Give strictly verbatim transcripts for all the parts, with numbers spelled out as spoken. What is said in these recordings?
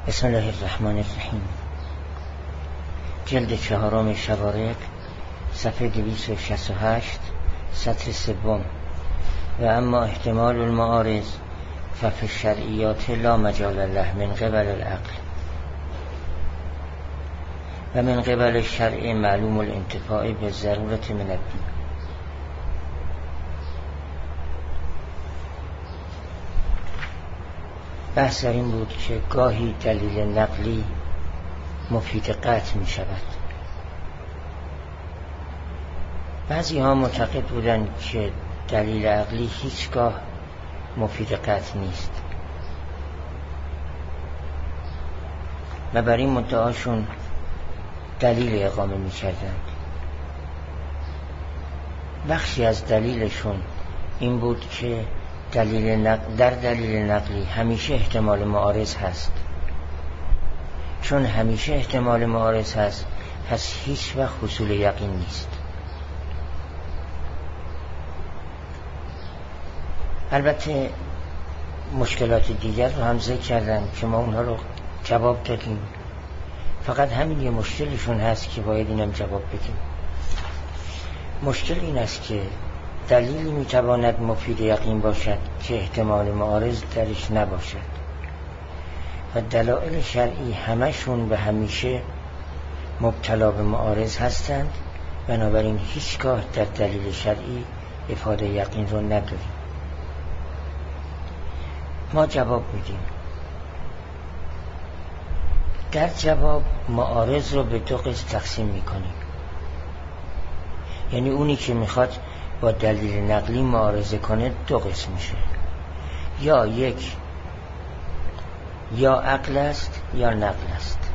بسم الله الرحمن الرحیم. جلد چهارم شوارق، صفحه دویست و شصت و هشت، سطر سوم. و اما احتمال المعارض ففی الشرعیات لا مجال له من قبل العقل و من قبل الشرع معلوم الانتفاع بالضرورة من الدین. بحث در این بود که گاهی دلیل نقلی مفید قطع می شود. بعضی ها معتقد بودند که دلیل عقلی هیچگاه مفید قطع نیست و بر این مدعاشون دلیل اقامه می کردند. بخشی از دلیلشون این بود که دلیل نقل در دلیل نقلی همیشه احتمال معارض هست. چون همیشه احتمال معارض هست پس هیچ وقت حصول یقین نیست. البته مشکلات دیگر رو هم ذکر کردن که ما اونها رو جواب دادیم، فقط همین یه مشکلشون هست که باید اینم جواب بدیم. مشکل این است که دلیلی میتواند مفید یقین باشد که احتمال معارض درش نباشد و دلایل شرعی همشون به همیشه مبتلا به معارض هستند، بنابراین هیچگاه در دلیل شرعی افاده یقین رو نداریم. ما جواب میدیم. در جواب معارض رو به دو قسم تقسیم میکنیم. یعنی اونی که میخواد با دلیل نقلی معارضه کنه دو قسم میشه، یا یک یا عقل است یا نقل است.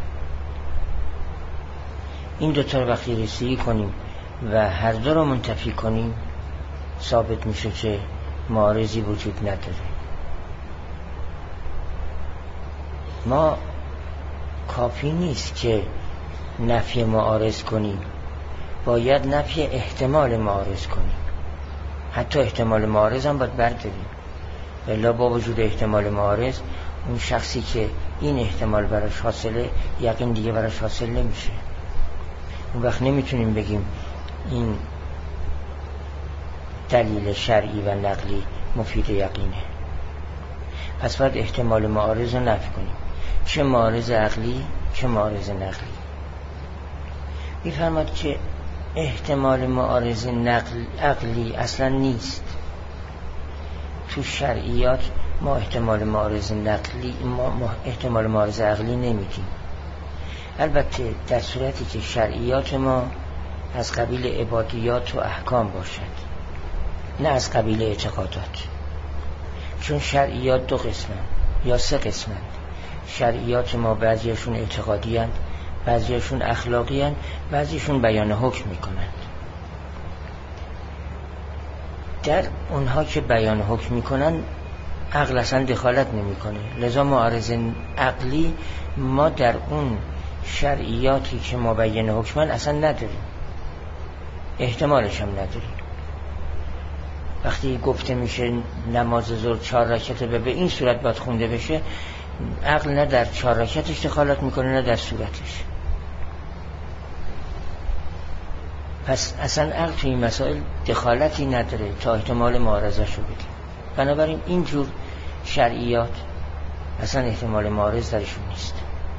این دوتا رو وقتی رسیدگی کنیم و هر دو رو منتفی کنیم ثابت میشه که معارضی وجود نداره. ما کافی نیست که نفی معارض کنیم، باید نفی احتمال معارض کنیم. حتی احتمال معارض هم باید برداریم، الا با وجود احتمال معارض اون شخصی که این احتمال براش حاصله یقین دیگه براش حاصل نمیشه. اون وقت نمیتونیم بگیم این دلیل شرعی و نقلی مفید یقینه. پس باید احتمال معارض رو نفی کنیم، چه معارض عقلی چه معارض نقلی. میفرماد که احتمال معارض نقل عقلی اصلا نیست. تو شرعیات ما احتمال معارض نقلی ما احتمال معارض عقلی نمیدیم. البته در صورتی که شرعیات ما از قبیل عبادیات و احکام باشد، نه از قبیل اعتقادات. چون شرعیات دو قسمن یا سه قسمن. شرعیات ما بعضیشون اعتقادی هستند، بعضیشون اخلاقی هستند، بعضیشون بیان حکم میکنند. در اونها که بیان حکم میکنن عقل اصلا دخالت نمیکنه، لذا معارض عقلی ما در اون شرعیاتی که مبین حکمن اصلا نداریم، احتمالش هم نداریم. وقتی گفته میشه نماز ظهر چهار رکعته به این صورت باید خونده بشه، عقل نه در چهار رکعتش دخالت میکنه نه در صورتش. پس اصلا عقل توی این مسائل دخالتی نداره تا احتمال معارضه شو بدیم. بنابراین اینجور شرعیات اصلا احتمال معارض درشون نیست.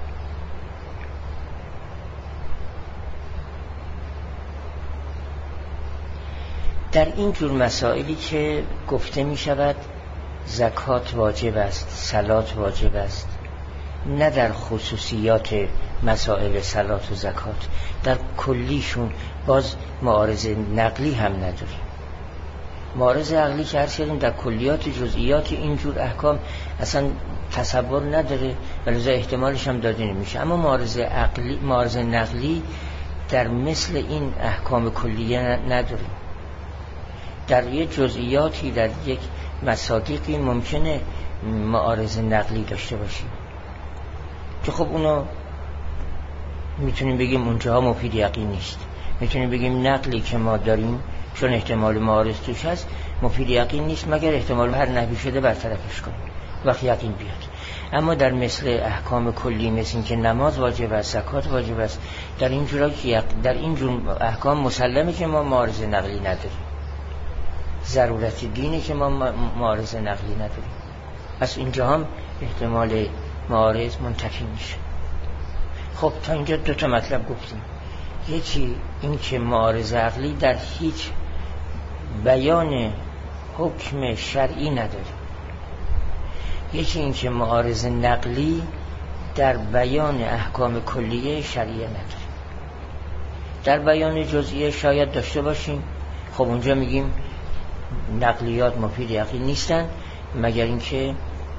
در اینجور مسائلی که گفته می شود زکات واجب است، صلات واجب است، نه در خصوصیات مسائل صلات و زکات، در کلیشون باز معارض نقلی هم نداریم. معارض عقلی که هر شدیم در کلیات جزئیات اینجور احکام اصلا تصور نداره و لذا احتمالش هم داده نمیشه. اما معارض عقلی معارض نقلی در مثل این احکام کلیه نداریم. در یک جزئیاتی در یک مصادیقی ممکنه معارض نقلی داشته باشیم که خب اونو میتونیم بگیم اونجاها مفید یقین نیست. میتونیم بگیم نقلی که ما داریم چون احتمال معارض توش هست مفید یقین نیست مگر احتمال هر نفی شده برطرفش کنیم وقت یقین بیاد. اما در مثل احکام کلی مثل این که نماز واجب است، زکات واجب است، در این جورا که در این جور احکام مسلمه که ما معارض نقلی نداریم، ضرورت دینه که ما معارض نقلی نداریم. پس اینجا هم احتمال معارض منتفی میشه. خب تا اینجا دو تا مطلب گفتیم. یکی این که معارض عقلی در هیچ بیان حکم شرعی نداره. یکی این که معارض نقلی در بیان احکام کلیه شرعیه نداره. در بیان جزئیه شاید داشته باشیم، خب اونجا میگیم نقلیات مفید عقلی نیستن مگر اینکه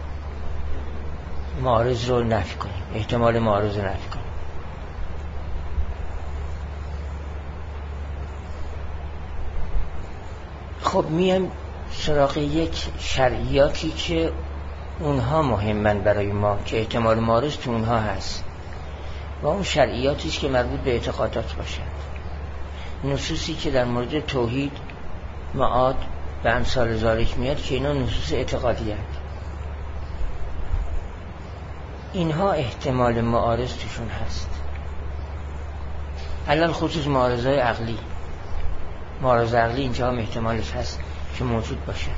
معارض رو نفی کنیم، احتمال معارض رو نفی کنیم. خب میایم سراغ یک شرعیاتی که اونها مهمن برای ما که احتمال معارض تو اونها هست و اون شرعیاتی است که مربوط به اعتقادات باشند. نصوصی که در مورد توحید، معاد و امثال ذالک میاد که اینا نصوص اعتقادی هست. اینها احتمال معارض توشون هست. علل خصوص معارضای عقلی، معارض عقلی اینجا هم احتمالش هست که موجود باشد.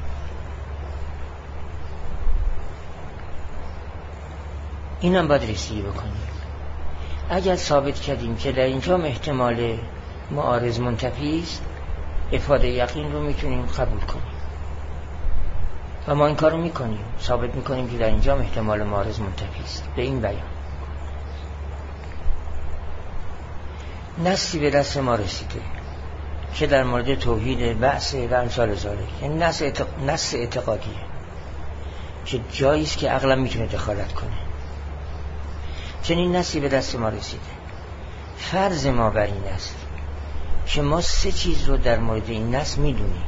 اینم باید رسیدگی بکنیم. اگر ثابت کردیم که در اینجا هم احتمال معارض منتفی است، افاده یقین رو میتونیم قبول کنیم و ما این کار رو میکنیم، ثابت میکنیم که در اینجا هم احتمال معارض منتفی است به این بیان. نصی به دست ما رسیده که در مورد توحید، بعث و امثال ذالک، یعنی نص اعتق... نص اعتقادیه که جایی است که عقلم میتونه دخالت کنه. چنین نصی به دست ما رسیده. فرض ما بر این است که ما سه چیز رو در مورد این نص میدونیم.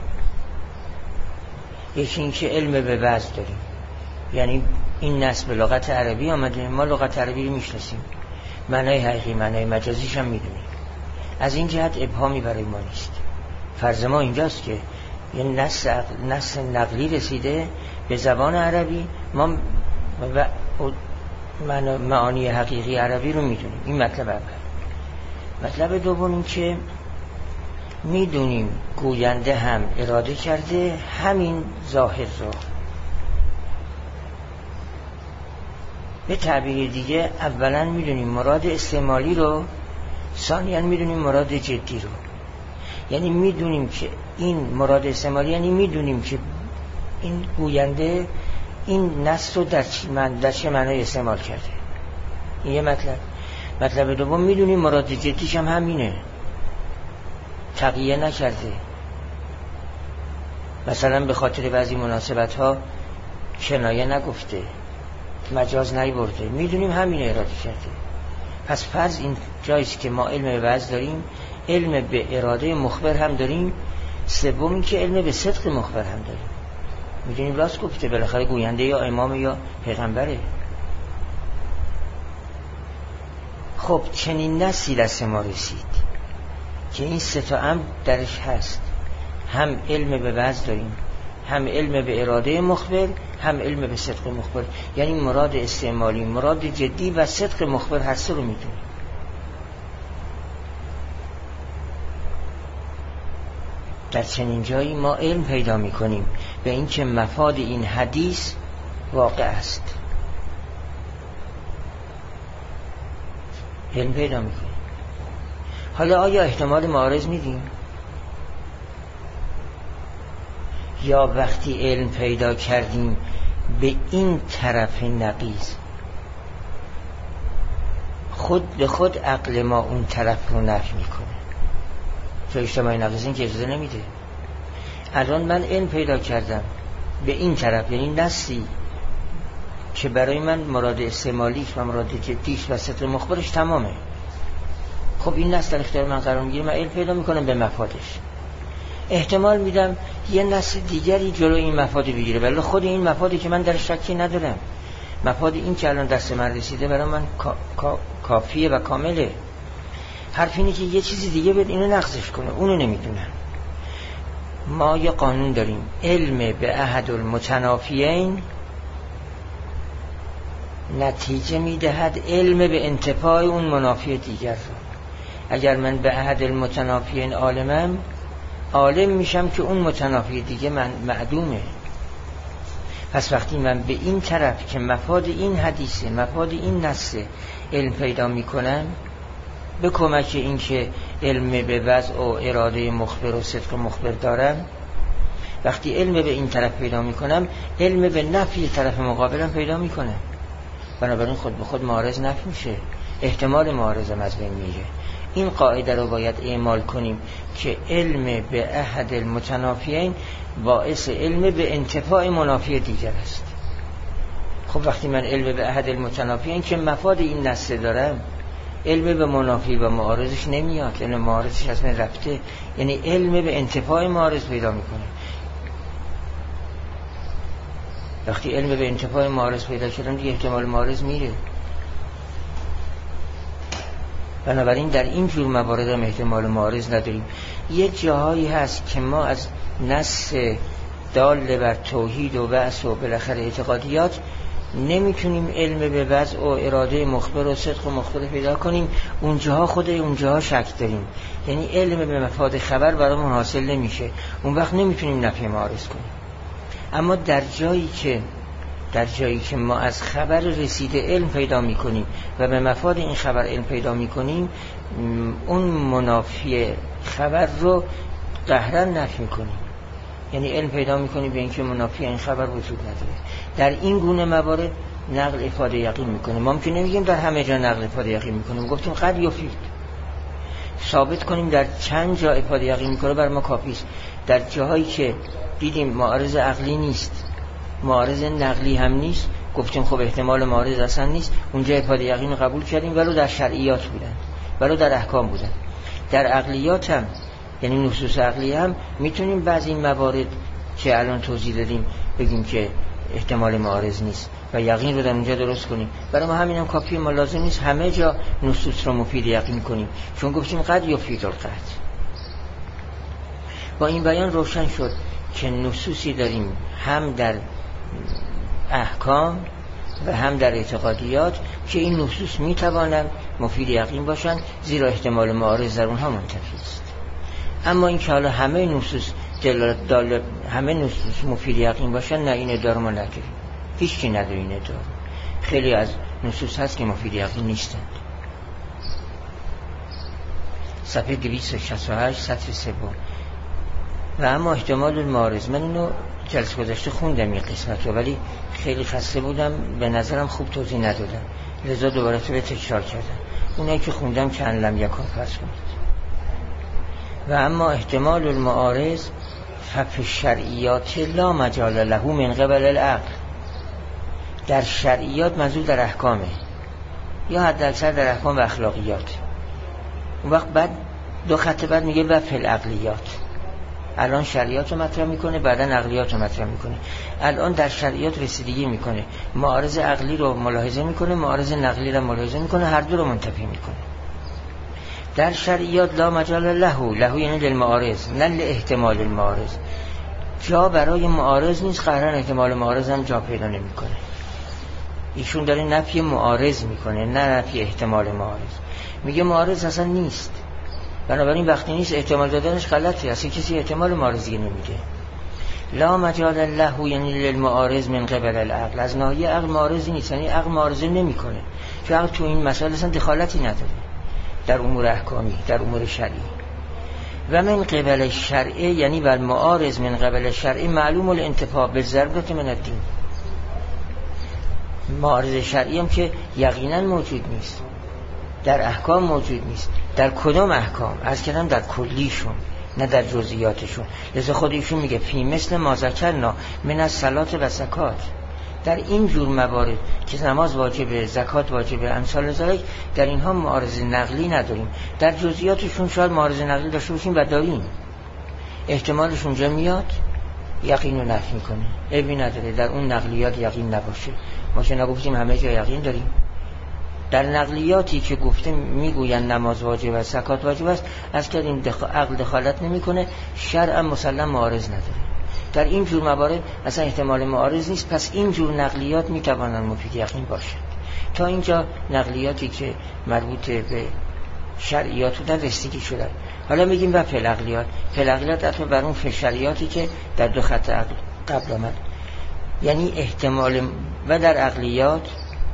یکی این که علم به وضع داریم، یعنی این نص به لغت عربی آمده، ما لغت عربی رو میشناسیم، معنای حقیقی معنای مجازیش هم میدونیم. از این جهت ابهامی برای ما نیست. فرض ما اینجاست که یه نص, نص نقلی رسیده به زبان عربی، ما و معانی حقیقی عربی رو میدونیم. این مطلب اول. مطلب دوم این که میدونیم گوینده هم اراده کرده همین ظاهر رو. به تعبیر دیگه اولا میدونیم مراد استعمالی رو، ثانیاً میدونیم مراد جدی رو. یعنی میدونیم که این مراد استعمالی، یعنی میدونیم که این گوینده این نص رو در چه من در چه معنای استعمال کرده. این یه مطلب. مطلب دوم میدونیم مراد جدیش هم همینه، تقیه نکرده. مثلا به خاطر بعضی مناسبت ها کنایه نگفته، مجاز نیورده، میدونیم همینه اراده کرده. پس فرض این جاییست که ما علم به وضع داریم، علم به اراده مخبر هم داریم، سوم این که علم به صدق مخبر هم داریم. میدونیم راست گفته، بالاخره گوینده یا امام یا پیغمبره. خب چنین نصی دست ما رسید که این سه تا امر درش هست، هم علم به وضع داریم، هم علم به اراده مخبر، هم علم به صدق مخبر. یعنی مراد استعمالی، مراد جدی و صدق مخبر هست رو میدونیم. در چنین جایی ما علم پیدا میکنیم به این که مفاد این حدیث واقع است. علم پیدا میکنیم. حالا آیا احتمال معارض میدیم؟ یا وقتی علم پیدا کردیم به این طرف نقیض، خود به خود عقل ما اون طرف رو نفی میکنه؟ تو اجتماعی نقیض این که اجازه نمیده. الان من علم پیدا کردم به این طرف، یعنی نصی که برای من مراد استعمالیش و مراد جدیش و صدق مخبرش تمامه. خب این نص در اختیار من قرار میگیره، من علم پیدا میکنم به مفادش. احتمال میدم یه نص دیگری جلو این مفاد بگیره، ولی خود این مفادی که من در شکی ندارم، مفاد این که الان دست من رسیده برای من کا، کا، کافیه و کامله. حرف اینه که یه چیزی دیگه بد اینو نقضش کنه، اونو نمیدونم. ما یه قانون داریم، علم به احد المتنافیین نتیجه میدهد علم به انتفاع اون منافی دیگر را. اگر من به احد المتنافیین عالمم، عالم میشم که اون متنافی دیگه من معدومه. پس وقتی من به این طرف که مفاد این حدیثه، مفاد این نصه علم پیدا میکنم، به کمک این که علم به وضع و اراده مخبر و صدق مخبر دارم، وقتی علم به این طرف پیدا میکنم، علم به نفی طرف مقابلم پیدا میکنم. بنابراین خود به خود معارض نفی میشه، احتمال معارضم از بین میره. این قاعده رو باید اعمال کنیم که علم به احد المتنافیین باعث علم به انتفاع منافی دیگر است. خب وقتی من علم به احد المتنافیین که مفاد این نصه دارم، علم به منافی و معارضش نمیاد، علم معارضش از من رفته، یعنی علم به انتفاع معارض پیدا میکنه. وقتی علم به انتفاع معارض پیدا کردم دیگه احتمال معارض میره. بنابراین در این جور موارد هم احتمال معارض نداریم. یه جاهایی هست که ما از نص دال بر توحید و بعث و بالاخره اعتقادیات نمیتونیم علم به وضع و اراده مخبر و صدق و مخبر پیدا کنیم. اونجاها خود اونجاها شک داریم، یعنی علم به مفاد خبر برامون حاصل نمیشه، اون وقت نمیتونیم نفی معارض کنیم. اما در جایی که در جایی که ما از خبر رسیده علم پیدا میکنیم و به مفاد این خبر علم پیدا میکنیم، اون منافی خبر رو قهرا نفی میکنیم، یعنی علم پیدا میکنیم به اینکه منافی این خبر وجود نداره. در این گونه موارد نقل افاده یقین میکنه. ما ممکن نمیگیم در همه جا نقل افاده یقین میکنیم، گفتیم قد یفید، ثابت کنیم در چند جا افاده یقین میکنه بر ما کافی است. در جاهایی که دیدیم معارض عقلی نیست، معارض نقلی هم نیست، گفتیم خب احتمال معارض اصلا نیست، اونجا افاده یقین رو قبول کردیم، ولو در شرعیات بودن، ولو در احکام بودن. در عقلیات هم، یعنی نصوص عقلی هم میتونیم بعضی این موارد که الان توضیح دادیم بگیم که احتمال معارض نیست و یقین رو در اونجا درست کنیم. برای ما همین هم کافیه، ما لازم نیست همه جا نصوص رو مفید یقین کنیم، چون گفتیم قد یفید القطع. با این بیان روشن شد که نصوصی داریم هم در احکام و هم در اعتقادیات که این نصوص میتوانند مفید یقین باشند، زیرا احتمال معارض در اونها منتفی است. اما این که حالا همه نصوص دلالت دال همه نصوص مفید یقین باشن، نه، این ادعا ما نداریم، هیچ کی نداره این ادعا. خیلی از نصوص هست که مفید یقین نیستند. صفحه دویست و شصت و هشت سطر سوم. و اما احتمال المعارض، من اینو جلسه گذشته خوندم این قسمت رو، ولی خیلی خسته بودم، به نظرم خوب توضیح ندادم، لذا دوباره تو به تکرار کردم. اونایی که خوندم که ان لم یکن فرض کنید. و اما احتمال المعارض ففی الشرعیات لا مجال له من قبل العقل. در شرعیات منظور در احکامه، یا حداکثر در احکام و اخلاقیات. اون وقت بعد دو خط بعد میگه و فی العقلیات. الان شرعیات رو مطرح میکنه، بعدا عقلیات رو مطرح میکنه. الان در شرعیات رسیدگی میکنه، معارض عقلی رو ملاحظه میکنه، معارض نقلی رو ملاحظه میکنه، هر دو رو منتفی میکنه. در شرعیات لا مجال له، له یعنی للمعارض، نه لاحتمال المعارض. جا برای معارض نیست، قهرن احتمال معارض هم جا پیدا نمیکنه. ایشون داره نفی معارض میکنه، نه نفی احتمال معارض. میگه معارض اصلا نیست، بنابراین وقتی نیست احتمال دادنش غلطه، اصلا کسی احتمال معارض دیگه نمیده. لا مجال له یعنی للمعارض من قبل العقل، از ناحیه عقل معارضی نیست، یعنی عقل معارضه نمیکنه، چون عقل تو این مسائل اصلا دخالتی نداره در امور احکامی، در امور شرعی. و من قبل شرعی یعنی و المعارض من قبل شرعی معلوم الانتفاع بالضرورت من الدین. معارض شرعی هم که یقینا موجود نیست، در احکام موجود نیست. در کدام احکام؟ از کردم در کلیشون، نه در جزئیاتشون. لذا خود ایشون میگه فی مثل ما ذکرنا من الصلات و زکات. در این جور موارد که نماز واجبه، زکات واجبه، امثال ذالک، در اینها معارض نقلی نداریم. در جزئیاتشون شاید معارض نقلی داشته باشیم و داریم، احتمالش اونجا میاد، یقین رو نفی میکنه، عیبی نداره در اون نقلیات یقین نباشه. ما که نگفتیم همه جا یقین داریم. در نقلیاتی که گفته میگوین نماز واجب است، زکات واجب است، از که این دخ... عقل دخالت نمیکنه، شرع مسلم معارض نداره. در این جور موارد اصلا احتمال معارض نیست، پس این جور نقلیات میتوانند مفید یقین باشد. تا اینجا نقلیاتی که مربوط به شرعیات بودن رسیدگی شدن. حالا میگیم و فلعقلیات. فلعقلیات حتما بر اون فشریاتی که در دو خط عقل قبل آمد، یعنی احتمال. و در عقلیات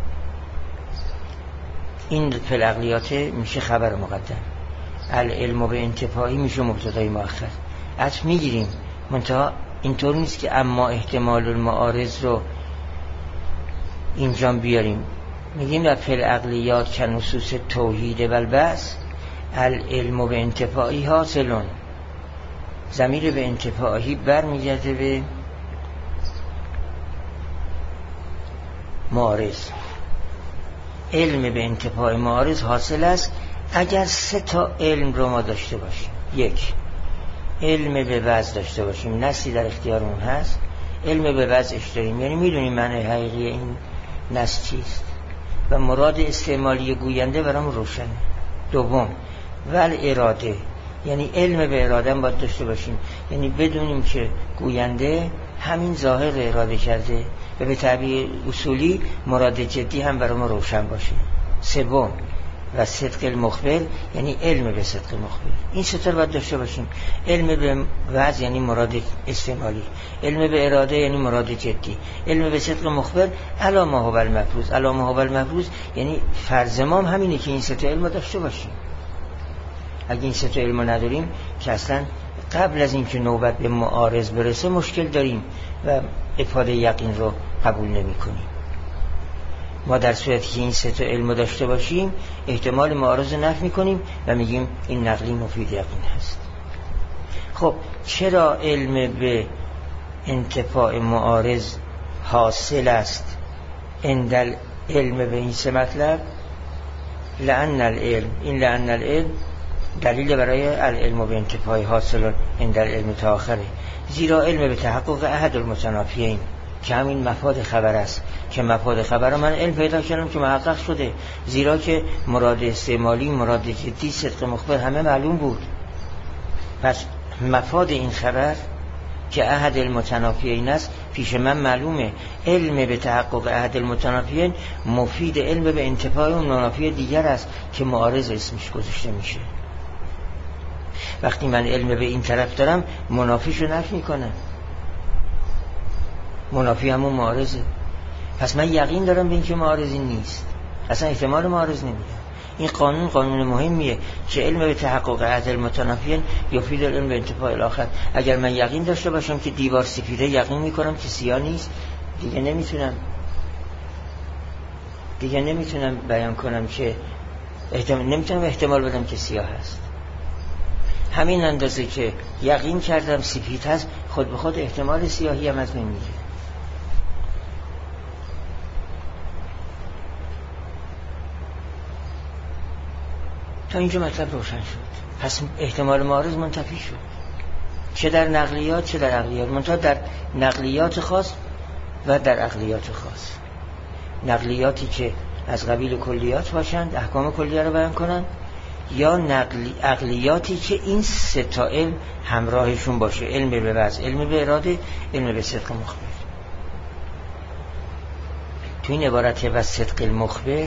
این فلعقلیات میشه خبر مقدم، العلم به انتفاعی میشه مبتدای مؤخر. عطف میگیریم، منتها اینطور نیست که اما احتمال المعارض رو اینجا بیاریم. میگیم در فلعقلیات که نصوص توحید و البعث العلم به انتفاعی حاصلون. ضمیر به انتفاعی بر میگرده به معارض. علم به انتفاع معارض حاصل است اگر سه تا علم رو ما داشته باشیم. یک، علم به وضع داشته باشیم، نصی در اختیارمون هست، علم به وضعش داریم، یعنی میدونیم معنی حقیقی این نص چیست و مراد استعمالی گوینده برام روشنه. دوم، ول اراده، یعنی علم به اراده هم باید داشته باشیم، یعنی بدونیم که گوینده همین ظاهر اراده کرده و به تعبیر اصولی مراد جدی هم برای ما روشن باشه. سوم، و صدق المخبر، یعنی علم به صدق مخبر. این سه تا باید داشته باشیم. علم به وضع یعنی مراد استعمالی، علم به اراده یعنی مراد جدی، علم به صدق مخبر علی ما هو المفروض. علی ما هو المفروض یعنی فرض ما همینه که این سه تا علم داشته باشیم. اگه این سه تا علم نداریم که اصلا قبل از اینکه نوبت به معارض برسه مشکل داریم و افاده یقین رو قبول نمی کنیم. ما در صورتی که این سه تا علم داشته باشیم احتمال معارض رو نفی میکنیم و میگیم این نقلی مفید یقین هست. خب چرا علم به انتفاع معارض حاصل است اندل علم به این سه مطلب؟ لأن العلم، این لأن العلم دلیل برای العلم به انتفاع حاصل اندل علم تا آخره. زیرا علم به تحقق احد المتنافیین که همین مفاد خبر است، که مفاد خبر من علم پیدا کردم که محقق شده، زیرا که مراد استعمالی، مراد جدی، صدق مخبر همه معلوم بود. پس مفاد این خبر که احد المتنافیین است پیش من معلومه. علم به تحقق احد المتنافیین مفید علم به انتفاع اون منافی دیگر است که معارض اسمش گذاشته میشه. وقتی من علم به این طرف دارم منافیشو نفی میکنم، منافی همون معارضه. پس من یقین دارم به این که معارضی نیست، اصلا احتمال معارض نمیدم. این قانون قانون مهمیه که علم به تحقق احد المتنافیین یفید علم به انتفاع الاخر. اگر من یقین داشته باشم که دیوار سفیده، یقین میکنم که سیاه نیست، دیگه نمیتونم دیگه نمیتونم بیان کنم که احتمال، نمیتونم احتمال بدم که سیاه هست. همین اندازه که یقین کردم سفید هست، خود به خود احتمال سیاهی هم از من میگه. تا اینجا مطلب روشن شد. پس احتمال معارض منتفی شد، چه در نقلیات چه در عقلیات، منتها در نقلیات خاص و در عقلیات خاص. نقلیاتی که از قبیل کلیات باشند، احکام کلیه رو بیان کنند، یا نقلی عقلیاتی که این سه تا علم همراهشون باشه، علم به وضع، علم به اراده، علم به صدق مخبر. تو این عبارت و صدق المخبر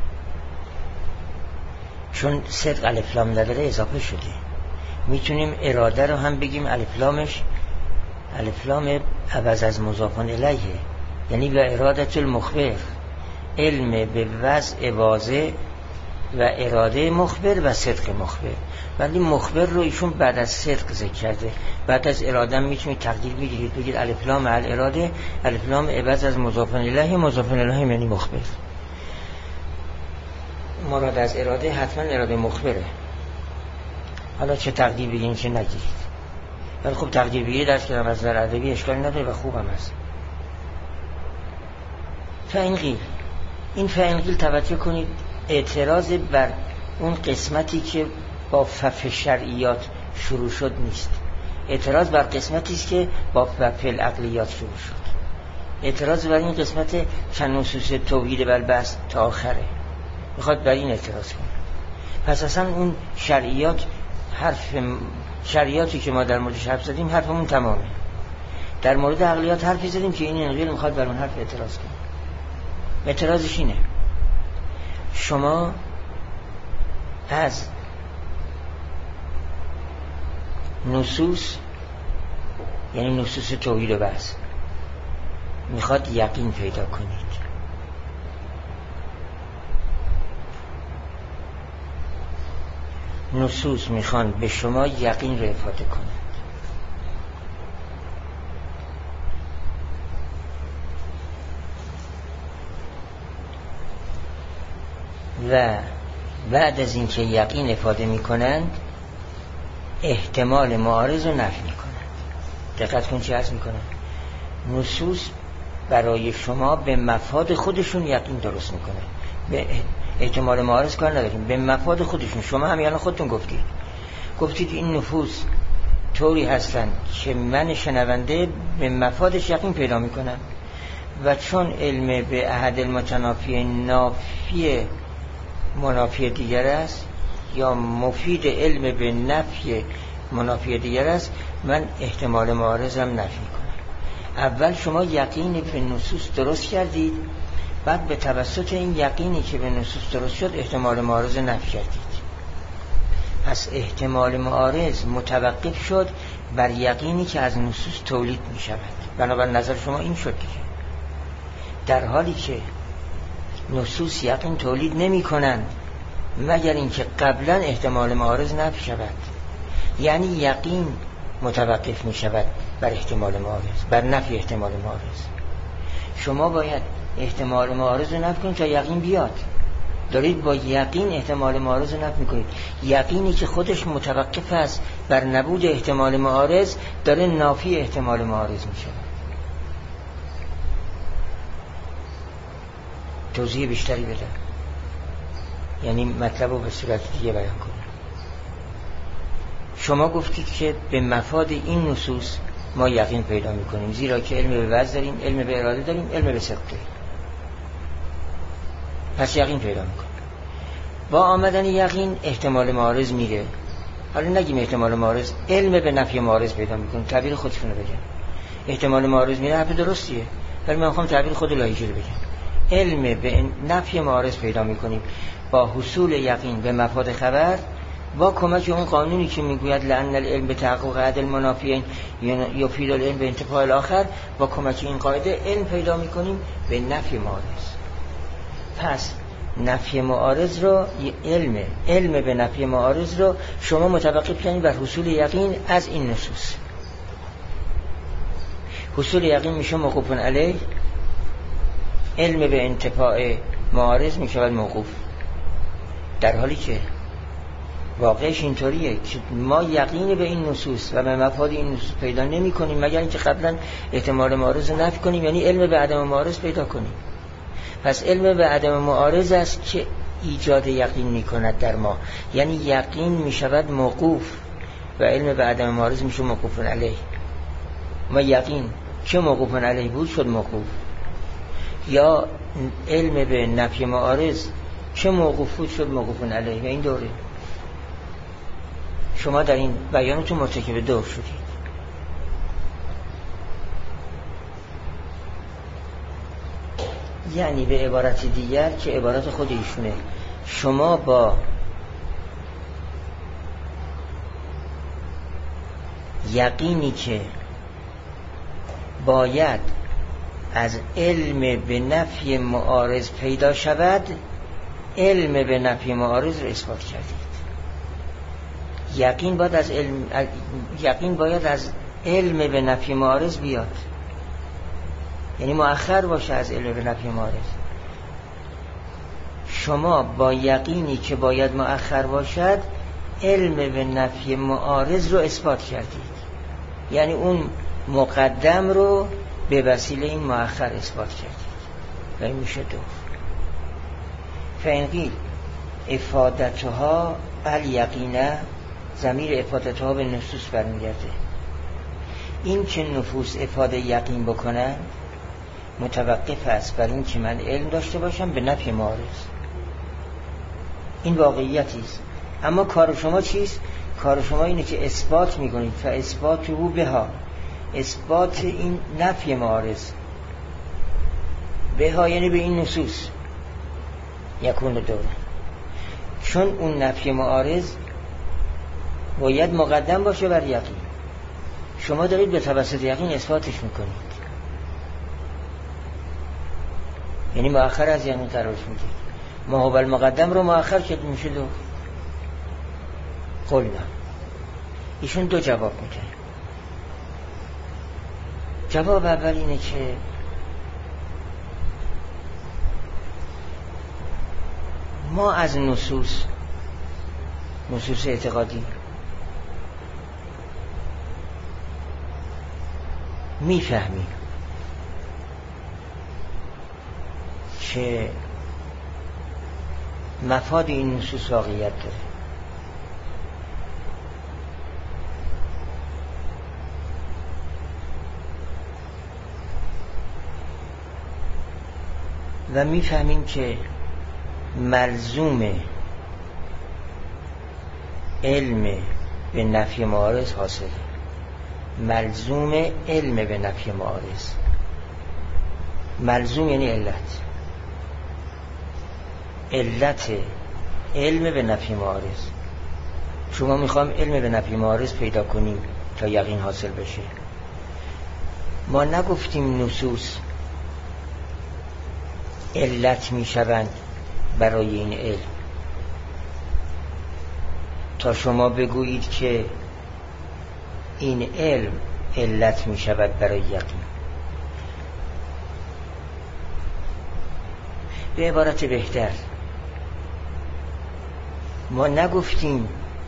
چون صدق الف لام نداره اضافه شده، میتونیم اراده رو هم بگیم الف لامش الف لام عوض از مضاف الیه، یعنی و ارادت المخبر، علم به وضع واضح و اراده مخبر و صدق مخبر. ولی مخبر رو ایشون بعد از صدق ذکر کرده. بعد از اراده میتونید تقدیر بگیرید بگید الف لام ال اراده، الف لام عوض از مضاف الیه، مضاف الیه یعنی مخبر. مراد از اراده حتما اراده مخبره. حالا چه تقدیر بگیرید چه نگیرید، ولی خب تقدیر بگیرید درست کردم از نظر ادبی اشکالی نداره و خوبم است. فانقیل، این فانقیل توجه کنید اعتراض بر اون قسمتی که با فف شرعیات شروع شد نیست، اعتراض بر قسمتی است که با فف العقلیات شروع شد. اعتراض بر این قسمت چند نصوص توحید و البعث تا آخره، میخواد بر این اعتراض کنه. پس اصلا اون شرعیات، حرف شرعیاتی که ما در موردش حرف زدیم حرفمون تمامه. در مورد عقلیات حرفی زدیم که این انقیل میخواد بر اون حرف اعتراض کنه. اعتراضش اینه شما از نصوص، یعنی نصوص توحید و بحث، میخواد یقین پیدا کنید. نصوص میخوان به شما یقین رو افاده کنند. و بعد از اینکه یقین افاده میکنند احتمال معارض رو نفی میکنند. دقت کن چی عرض میکنند. نصوص برای شما به مفاد خودشون یقین درست میکنه، به احتمال معارض کار نداریم، به مفاد خودشون. شما هم یعنی خودتون گفتید گفتید این نفوس طوری هستن که من شنونده به مفادش یقین پیدا میکنم و چون علم به احد المتنافی نافی منافی دیگر است یا مفید علم به نفی منافی دیگر است، من احتمال معارضم نفی کنم. اول شما یقینی به نصوص درست کردید، بعد به توسط این یقینی که به نصوص درست شد احتمال معارض نفی کردید. پس احتمال معارض متوقف شد بر یقینی که از نصوص تولید می شود. بنابر نظر شما این شد که در حالی که نصوص یقین تولید نمی کنند مگر اینکه قبلا احتمال معارض نفی شود، یعنی یقین متوقف می شود بر احتمال معارض، بر نفی احتمال معارض. شما باید احتمال معارض رو نفی کنید تا یقین بیاد. دارید با یقین احتمال معارض رو نفی میکنید. یقینی که خودش متوقف است بر نبود احتمال معارض داره نافی احتمال معارض می شود. توضیح بیشتری بدم، یعنی مطلب رو به صورت دیگه بیان کنم. شما گفتید که به مفاد این نصوص ما یقین پیدا میکنیم، زیرا که علم به وضع داریم، علم به اراده داریم، علم به صدق داریم، پس یقین پیدا میکنیم. با آمدن یقین احتمال معارض میره. حالا نگیم احتمال معارض، علم به نفی معارض پیدا میکنیم. تعبیر خودشونو بگم. احتمال معارض میره، حرف درستیه، ولی من میخوام تعبیر خود لایحه‌ای رو بگم. علم به نفی معارض پیدا میکنیم با حصول یقین به مفاد خبر، با کمک اون قانونی که میگوید لأن العلم به تحقق عدل منافیین یفید العلم به انتفاع الاخر، با کمک این قاعده علم پیدا میکنیم به نفی معارض. پس نفی معارض رو علم علم به نفی معارض رو شما متوقف کنید بر حصول یقین از این نصوص. حصول یقین میشه موقوف علیه، علم به انتفاع معارض میشه موقوف. در حالی که واقعش اینطوریه که ما یقین به این نصوص و به مفاد این نصوص پیدا نمی کنیم مگر اینکه قبلا احتمال معارض نفی کنیم، یعنی علم به عدم معارض پیدا کنیم. پس علم به عدم معارض است که ایجاد یقین می کند در ما، یعنی یقین می شود موقوف و علم به عدم معارض می شود موقوف علیه. ما یقین که موقوف علیه بود شد موقوف، یا علم به نفی معارض که موقوف بود شد موقوف علیه. و این دوره شما در این بیانتون مرتکب دور شدید. یعنی به عبارت دیگر که عبارت خود ایشونه، شما با یقینی که باید از علم به نفی معارض پیدا شود، علم به نفی معارض رو اثبات کردید. یقین باید از علم یقین باید از علم به نفی معارض بیاد، یعنی مؤخر باشه از علم به نفی معارض. شما با یقینی که باید مؤخر باشد علم به نفی معارض رو اثبات کردید، یعنی اون مقدم رو به وسیله این مؤخر اثبات کردید و این میشه دو. فانقیل افادتها الیقینه، ضمیر افادتها به نصوص برمیگرده. این که نفوس افاده یقین بکنن متوقف است بر این که من علم داشته باشم به نفی معارض. این واقعیتی است. اما کار شما چیست؟ کار شما اینه که اثبات میکنید، فاثبات او بها، اثبات این نفی معارض، بها یعنی به این نصوص. یکون دوره، چون اون نفی معارض باید مقدم باشه بر یقین. شما دارید به توسط یقین اثباتش میکنید، یعنی مؤخر از یقین قرارش میدید. ما هو المقدم رو مؤخر که میشه دو قلنا. ایشون دو جواب میده. جواب اول اینه که ما از نصوص نصوص اعتقادی میفهمیم که مفاد این نصوص واقعیت داره. و میفهمیم که ملزوم علم به نفی معارض حاصله. ملزوم علم به نفی معارض، ملزوم یعنی علت، علت علم به نفی معارض. شما میخوام علم به نفی معارض پیدا کنیم تا یقین حاصل بشه. ما نگفتیم نصوص علت میشوند برای این علم تا شما بگویید که این علم علت میشود برای یقین. به عبارت بهتر، ما نگفتیم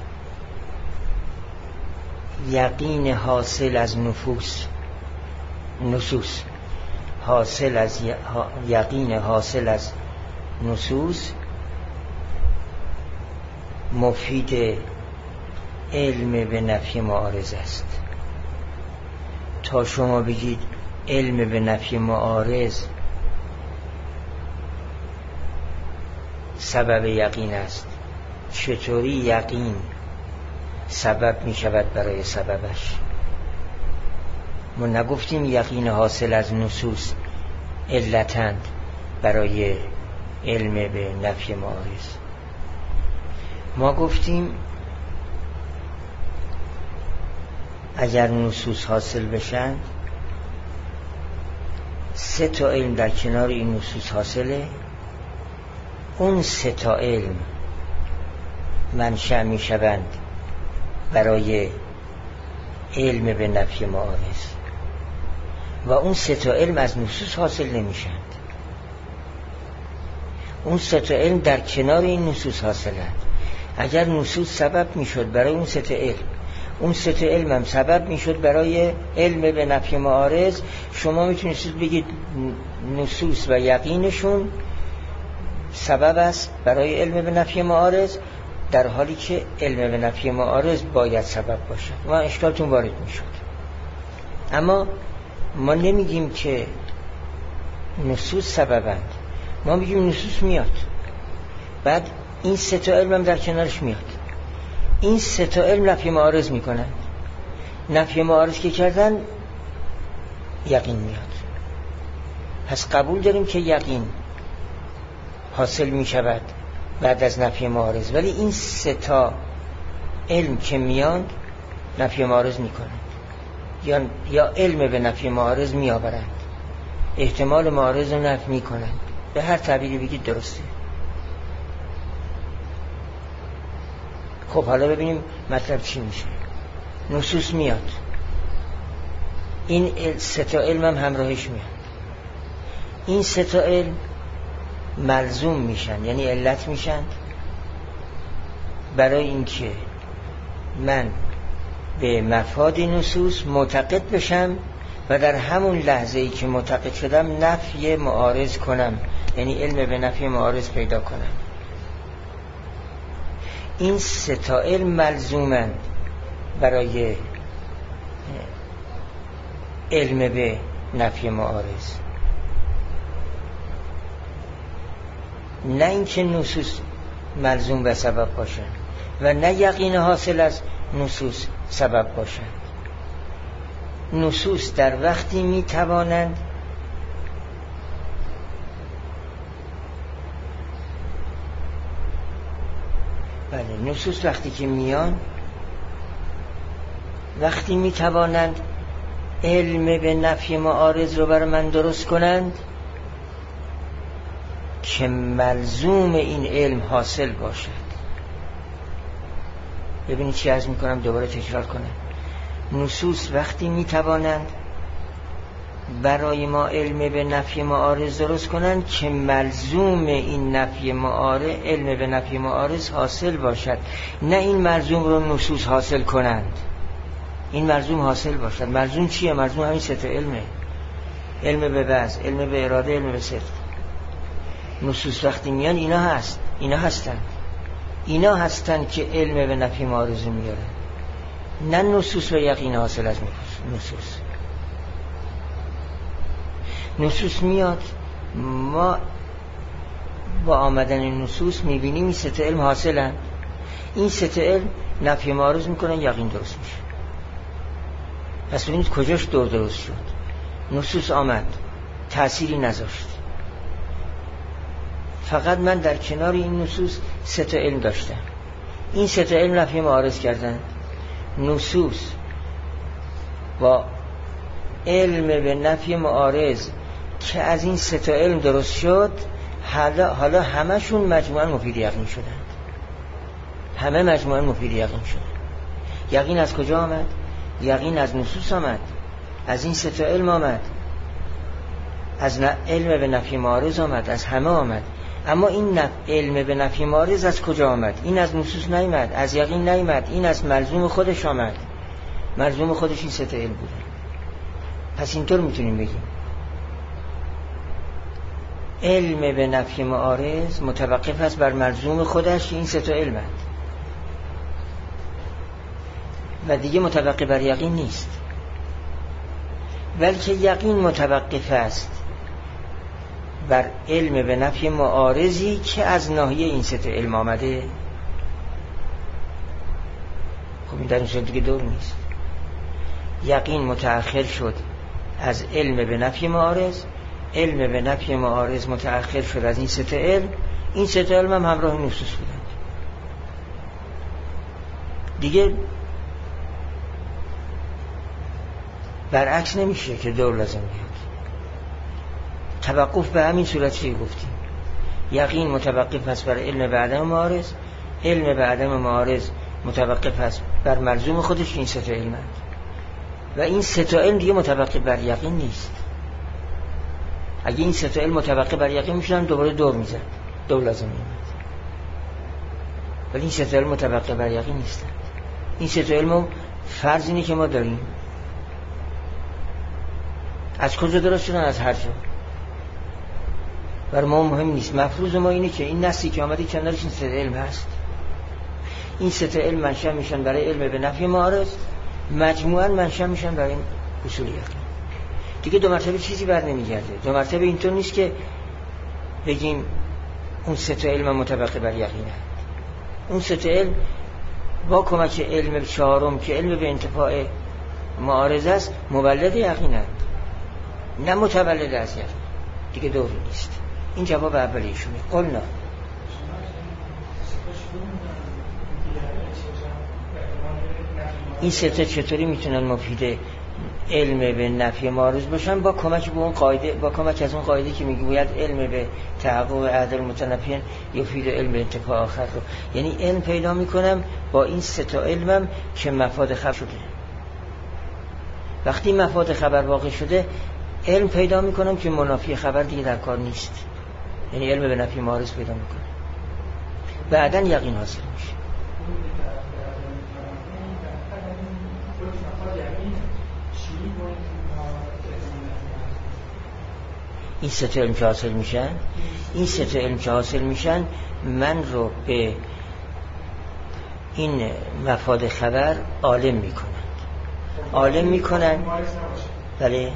یقین حاصل از نفوس نصوص حاصل از یقین حاصل از نصوص مفید علم به نفی معارض است. تا شما بگید علم به نفی معارض سبب یقین است، چطوری یقین سبب می شود برای سببش؟ ما نگفتیم یقین حاصل از نصوص علتند برای علم به نفی معارض. ما گفتیم اگر نصوص حاصل بشن، سه تا علم در کنار این نصوص حاصله، اون سه تا علم منشأ می شوند برای علم به نفی معارض و اون سه تا علم از نصوص حاصل نمیشند. اون سه تا علم در کنار این نصوص حاصلند. اگر نصوص سبب میشد برای اون سه تا علم، اون سه تا علم هم سبب میشد برای علم به نفی معارض، شما میتونید بگید نصوص و یقینشون سبب است برای علم به نفی معارض، در حالی که علم به نفی معارض باید سبب باشد و اشکالتون وارد میشد. اما ما نمیگیم که نصوص سببند، ما میگیم نصوص میاد، بعد این سه تا علم هم در کنارش میاد. این سه تا علم نفی معارض میکنن، نفی معارض که کردن یقین میاد. پس قبول داریم که یقین حاصل میشود بعد از نفی معارض، ولی این سه تا علم که میان نفی معارض میکنند یا یا علم به نفی معارض میآورند، احتمال معارض رو نفی میکنند. به هر تعبیری بگید درسته. خب حالا ببینیم مطلب چی میشه. نصوص میاد، این سه تا علم هم همراهش میاد. این سه تا علم ملزوم میشن، یعنی علت میشن برای اینکه من به مفاد نصوص معتقد بشم و در همون لحظه ای که معتقد شدم نفی معارض کنم، یعنی علم به نفی معارض پیدا کنم. این سه تا علم ملزومند برای علم به نفی معارض، نه اینکه نصوص ملزوم به سبب باشن و نه یقین حاصل از نصوص سبب باشند. نصوص در وقتی می توانند بله، نصوص وقتی که میان، وقتی میتوانند علم به نفی معارض رو برای من درست کنند که ملزوم این علم حاصل باشد. ببینید چی عرض میکنم، دوباره تکرار کنم. نصوص وقتی میتوانند برای ما علم به نفی معارض درست کنند که ملزوم این نفی معارض، علم به نفی معارض حاصل باشد، نه این ملزوم رو نصوص حاصل کنند. این ملزوم حاصل باشد. ملزوم چیه؟ ملزوم همین سه تا علمه: علم به بعض، علم به اراده، علم به صدق. نصوص وقتی میان اینا هست، اینا هستند اینا هستند که علم به نفی معارض میاره، نه نصوص و یقین حاصل از نصوص. نصوص میاد، ما با آمدن نصوص میبینیم این سه تا علم حاصلن. این سه تا علم نفی معارض میکنن، یقین درست میشه. پس ببینید کجاش دور درست شد. نصوص آمد، تأثیری نذاشت، فقط من در کنار این نصوص سه تا علم داشتم. این سه تا علم نفی معارض کردن. نصوص با علم به نفی معارض که از این سه تا علم درست شد، حالا حالا همشون مجموعاً مفید یقین شدند. همه مجموعاً مفید یقین شدند. یقین از کجا آمد؟ یقین از نصوص آمد، از این سه تا علم آمد، از علم به نفی معارض آمد، از همه آمد. اما این نف... علم به نفی معارض از کجا آمد؟ این از نصوص نیامد، از یقین نیامد، این از ملزوم خودش آمد. ملزوم خودش این سه تا علم بوده. پس اینطور میتونیم بگیم علم به نفی معارض متوقف است بر ملزوم خودش، این سه تا علم هست و دیگه متوقف بر یقین نیست، بلکه یقین متوقف است بر علم به نفی معارضی که از ناحیه این سه تا علم آمده. خب این در این صورت دیگه دور نیست. یقین متأخر شد از علم به نفی معارض، علم به نفی معارض متأخر شد از این سه تا علم. این سه تا علم هم همراه نصوص بودند. دیگه برعکس نمیشه که دور لازم بیاد. توقف به همین صورت چی گفتیم؟ یقین متوقف است بر علم به عدم معارض، علم به عدم معارض متوقف است بر ملزوم خودش، این سه تا علم هست. و این سه تا علم دیگه متوقف بر یقین نیست. اگه این سه تا علم متوقف بر یقین میشن دوباره دور میزن، دور لازم میاد. ولی این سه تا علم متوقف بر یقین نیستن. این سه تا علم فرض اینه که ما داریم. از کجا درست شدن؟ از هر جا. برای ما مهم نیست. مفروض ما اینه که این نصی که آمده کنارش این سه تا علم هست. این سه تا علم منشأ میشن برای علم به نفی معارض، مجموعاً منشأ میشن برای اصول یقین. دیگه دو مرتبه چیزی بر نمیگرده. دو مرتبه اینطور نیست که بگیم اون سه تا علم متوقف بر یقینه. اون سه تا علم با کمک علم چهارم که علم به انتفاع معارض است مولد یقینه، نه متولد از یقین. دیگه دوری نیست. این جواب اولیشونه. قلنا این سه تا چطوری میتونن مفید علم به نفی معارض باشن؟ با کمک به اون قاعده، با کمک از اون قاعده که میگه باید علم به تحقق عدل متنفیان یفید علم به انتفاع آخر رو، یعنی علم پیدا میکنم با این سه تا علمم که مفاد خبر شده. وقتی مفاد خبر واقع شده، علم پیدا میکنم که منافی خبر دیگه در کار نیست، یعنی علم به نفی معارض پیدا میکنم، بعداً یقین حاصل میشه. این سه تا علم که حاصل میشن، این سه تا علم که حاصل میشن من رو به این مفاد خبر عالم میکنن. عالم میکنن. بله.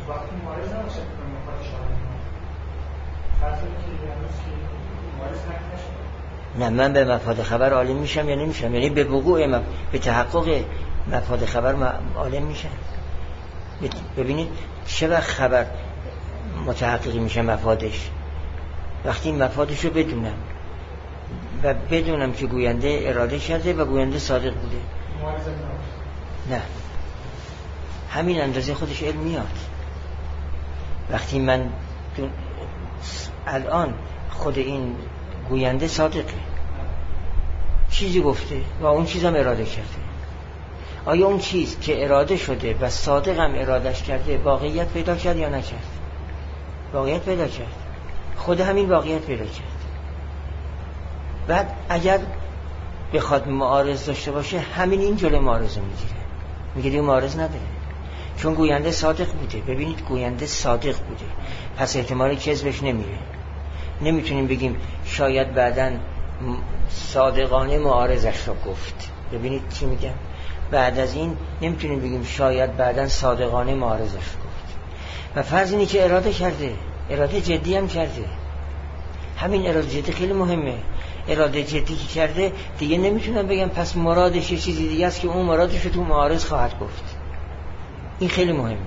نه، من به مفاد خبر عالم میشم یا نمیشم؟ یعنی به وقوع مف... به تحقق مفاد خبر عالم میشم. ببینید چه وقت خبر متحققی میشه مفادش؟ وقتی مفادش رو بدونم، و بدونم که گوینده اراده کرده و گوینده صادق بوده. نه، همین اندازه خودش علم میاد. وقتی من دون... الان خود این گوینده صادقه، چیزی گفته و اون چیزم اراده کرده، آیا اون چیز که اراده شده و صادق هم ارادش کرده واقعیت پیدا کرد یا نکرد؟ واقعیت پیدا کرد. خود همین واقعیت پیدا کرد. بعد اگر بخواد معارض داشته باشه، همین این جلوی معارض رو میگیره، میگه دیگه معارض نداره، چون گوینده صادق بوده. ببینید گوینده صادق بوده، پس احتمال کذبش نمیره. نمیتونیم بگیم شاید بعداً صادقانه معارضش رو گفت. ببینید چی میگم؟ بعد از این نمیتونیم بگیم شاید بعداً صادقانه معارضش رو گفت. و فرض اینه که اراده کرده، اراده جدی هم کرده. همین اراده جدی خیلی مهمه. اراده جدی که کرده دیگه نمیتونم بگم پس مرادش یه چیزی دیگه است که اون مرادش رو تو معارض خواهد گفت. این خیلی مهمه.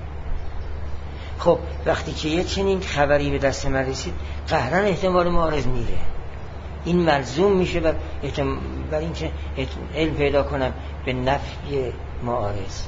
خب وقتی که یه چنین خبری به دست من رسید، قهرن احتمال معارض میره. این ملزوم میشه بر, احتم... بر این که علم پیدا کنم به نفی معارض.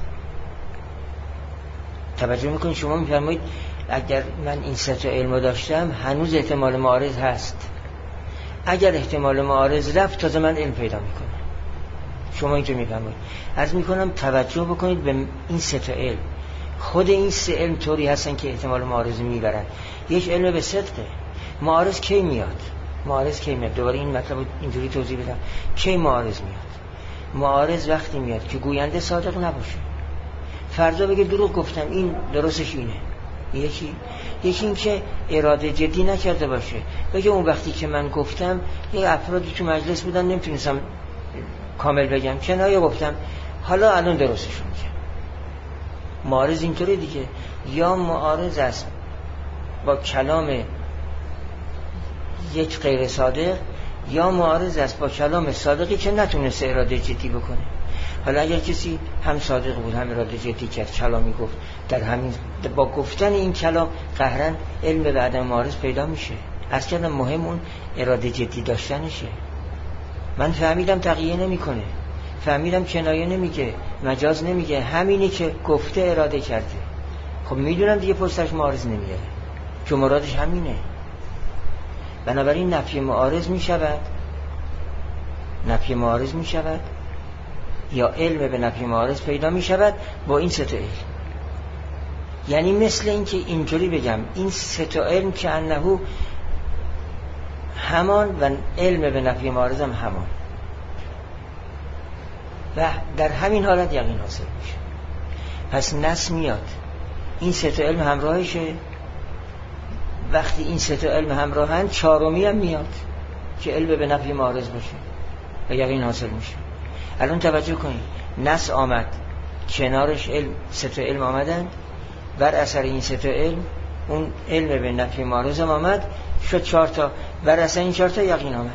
توجه میکنید؟ شما میفرمایید اگر من این سه تا علم داشتم هنوز احتمال معارض هست. اگر احتمال معارض رفت تازه من علم پیدا میکنم. شما اینجا میفرمایید. عرض میکنم توجه بکنید به این سه تا علم. خود این سه علم طوری هستن که احتمال معارض میبرن. یک علم به صدقه. معارض کی میاد؟ معارض کی میاد؟ دوباره این مطلب اینجوری توضیح بدم. کی معارض میاد؟ معارض وقتی میاد که گوینده صادق نباشه. فردا بگه دروغ گفتم، این درستش اینه. یکی یکی این که اراده جدی نکرده باشه، بگه اون وقتی که من گفتم یه افرادی تو مجلس بودن نمیتونستم کامل بگم، کنایه گفتم، حالا الان درستشون میگم. معارض اینطوری دیگه. یا معارض است با کلام یک غیر صادق، یا معارض است با کلام صادقی که نتونسته اراده جدی بکنه. حالا اگر کسی هم صادق بود هم اراده جدی کرد، کلامی گفت، در همین با گفتن این کلام قهرن علم به عدم معارض پیدا میشه. عرض کردم مهم اون اراده جدی داشتنشه. من فهمیدم تقیه نمی کنه، فهمیدم کنایه نمیگه، مجاز نمیگه، همینی که گفته اراده کرده. خب میدونم دیگه پشتش معارض نمیاره، چون مرادش همینه. بنابراین نفی معارض میشود، نفی معارض میشود یا علم به نفی معارض پیدا میشود با این سه تا علم. یعنی مثل این که اینطوری بگم این سه تا علم که انه همان و علم به نفی معارض هم همان، و در همین حالت یقین حاصل میشه. پس نس میاد، این سه تا علم همراهشه. وقتی این سه تا علم همراهن، چهارمی هم میاد که علم به نفی معارض باشه و یقین حاصل میشه. الان توجه کنید، نس آمد، کنارش علم، سه تا علم آمدن، بر اثر این سه تا علم اون علم به نفی معارض هم آمد، شد چهار تا، بر اثر این چهار تا یقین آمد.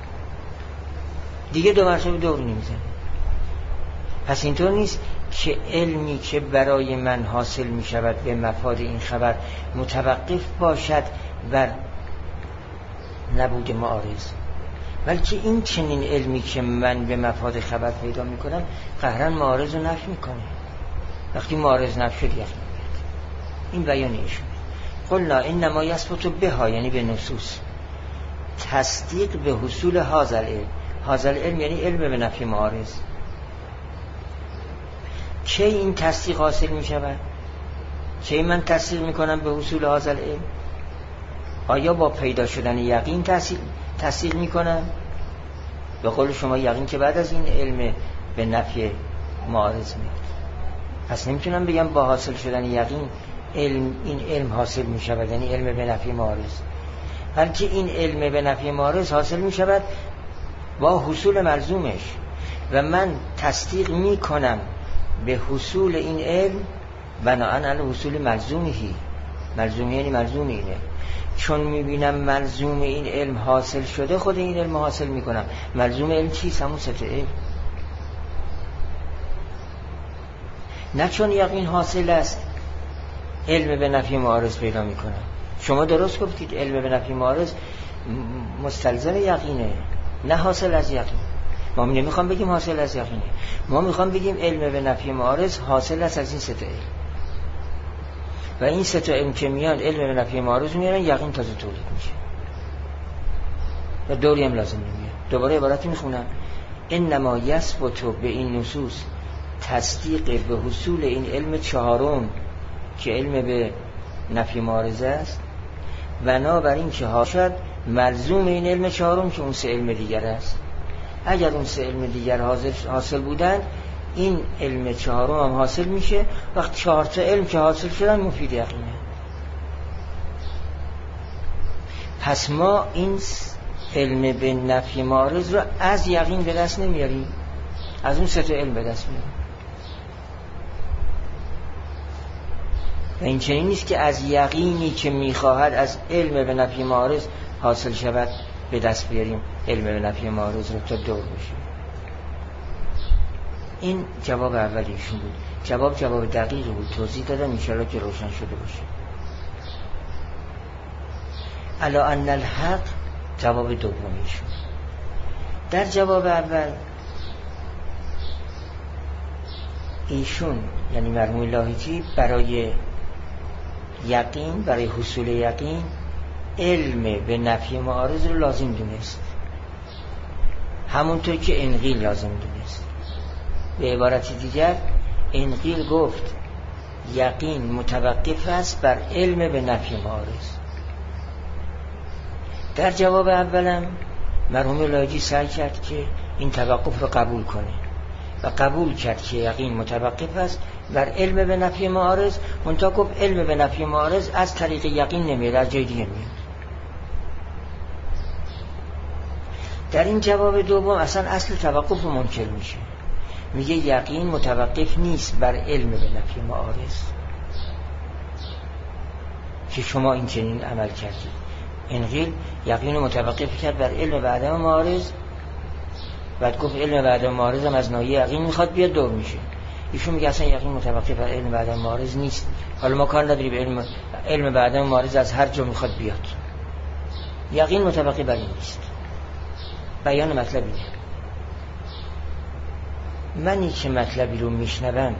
دیگه دو مرتبه دور نمیزنه. پس اینطور نیست که علمی که برای من حاصل می شود به مفاد این خبر متوقف باشد بر نبود معارض، بلکه این چنین علمی که من به مفاد خبر پیدا می کنم قهرن معارض رو نفی می کنه. وقتی معارض نفی شد یقین میاد. این بیان ایشونه. قلنا انما یثبت بها، یعنی به نصوص، تصدیق به حصول هذا العلم. هذا العلم یعنی علم به نفی معارض. کی این تصدیق حاصل می شود؟ کی من تصدیق می کنم به حصول هذا العلم؟ آیا با پیدا شدن یقین تصدیق تصدیق می کنم؟ به قول شما یقین که بعد از این علم به نفی معارض میاد. پس نمیتونم بگم با حاصل شدن یقین علم این علم حاصل می شود، یعنی علم به نفی معارض، بلکه این علم به نفی معارض حاصل می شود با حصول ملزومش، و من تصدیق می کنم به حصول این علم بناهن علی حصول ملزومهی. ملزومی یعنی ملزوم اینه، چون میبینم ملزوم این علم حاصل شده، خود این علم حاصل میکنم. ملزوم علم چیست؟ همون سطح علم. نه چون یقین حاصل است علم به نفی معارض پیدا میکنم. شما درست گفتید علم به نفی معارض مستلزم یقینه، نه حاصل از یقین. ما نمیخوام بگیم حاصل از یقینه، ما میخوام بگیم علم به نفی معارض حاصل است از این سه تا علم، و این سه تا علم که میان علم به نفی معارض میارن، یقین تازه تولید میشه و دوری هم لازم نمیاد. دوباره عبارتی میخونم: انما یثبت به این نصوص تصدیق به حصول این علم چهارم که علم به نفی معارض است، بنابراین که حاصل ملزوم این علم چهارم که اون سه علم دیگر است. اگر اون سه علم دیگر حاصل بودن، این علم چهارم هم حاصل میشه. وقت چهار تا علم که حاصل شدن مفید یقینه. پس ما این علم به نفی معارض رو از یقین به دست نمیاریم، از اون سه تا علم به دست میاریم. و این چنین نیست که از یقینی که میخواهد از علم به نفی معارض حاصل شود به دست بیاریم علم به نفی معارض رو تا دور بشیم. این جواب اولیشون بود. جواب جواب دقیقی بود، توضیح دادم، انشاءالله که روشن شده باشه. الا ان الحق جواب دومیشون. در جواب اول ایشون یعنی مرحوم لاهیجی برای یقین، برای حصول یقین، علم به نفی معارض رو لازم دونست، همونطور که انقیل لازم دونست. به عبارت دیگر انقیل گفت یقین متوقف است بر علم به نفی معارض. در جواب اولم مرحوم لاهیجی سعی کرد که این توقف رو قبول کنه و قبول کرد که یقین متوقف است بر علم به نفی معارض، منتها گفت علم به نفی معارض از طریق یقین نمیاد، در جای دیگه میاد. در این جواب دوم اصلا اصل توقف رو منکر میشه، میگه یقین متوقف نیست بر علم به نفی معارض که شما این چنین عمل کردید. انقیل یقین متوقف کرد بر علم به عدم معارض، بعد گفت علم به عدم معارض هم از ناحیه یقین میخواد بیاد، دور میشه. ایشون میگه اصلا یقین متوقف بر علم به عدم معارض نیست. حالا ما کار نداریم علم علم به عدم معارض از هر جا میخواد بیاد، یقین متوقف بر این نیست. بیان مطلب اینه. منی که مطلبی رو میشنوم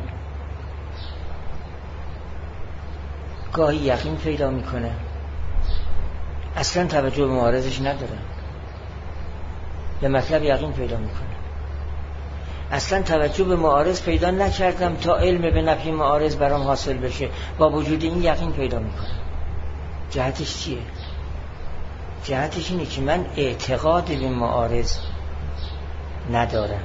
گاهی یقین پیدا میکنه، اصلا توجه به معارضش ندارم، به مطلب یقین پیدا میکنه. اصلا توجه به معارض پیدا نکردم تا علم به نفی معارض برام حاصل بشه، با وجود این یقین پیدا میکنم. جهتش چیه؟ جهتش اینه که من اعتقاد به معارض ندارم،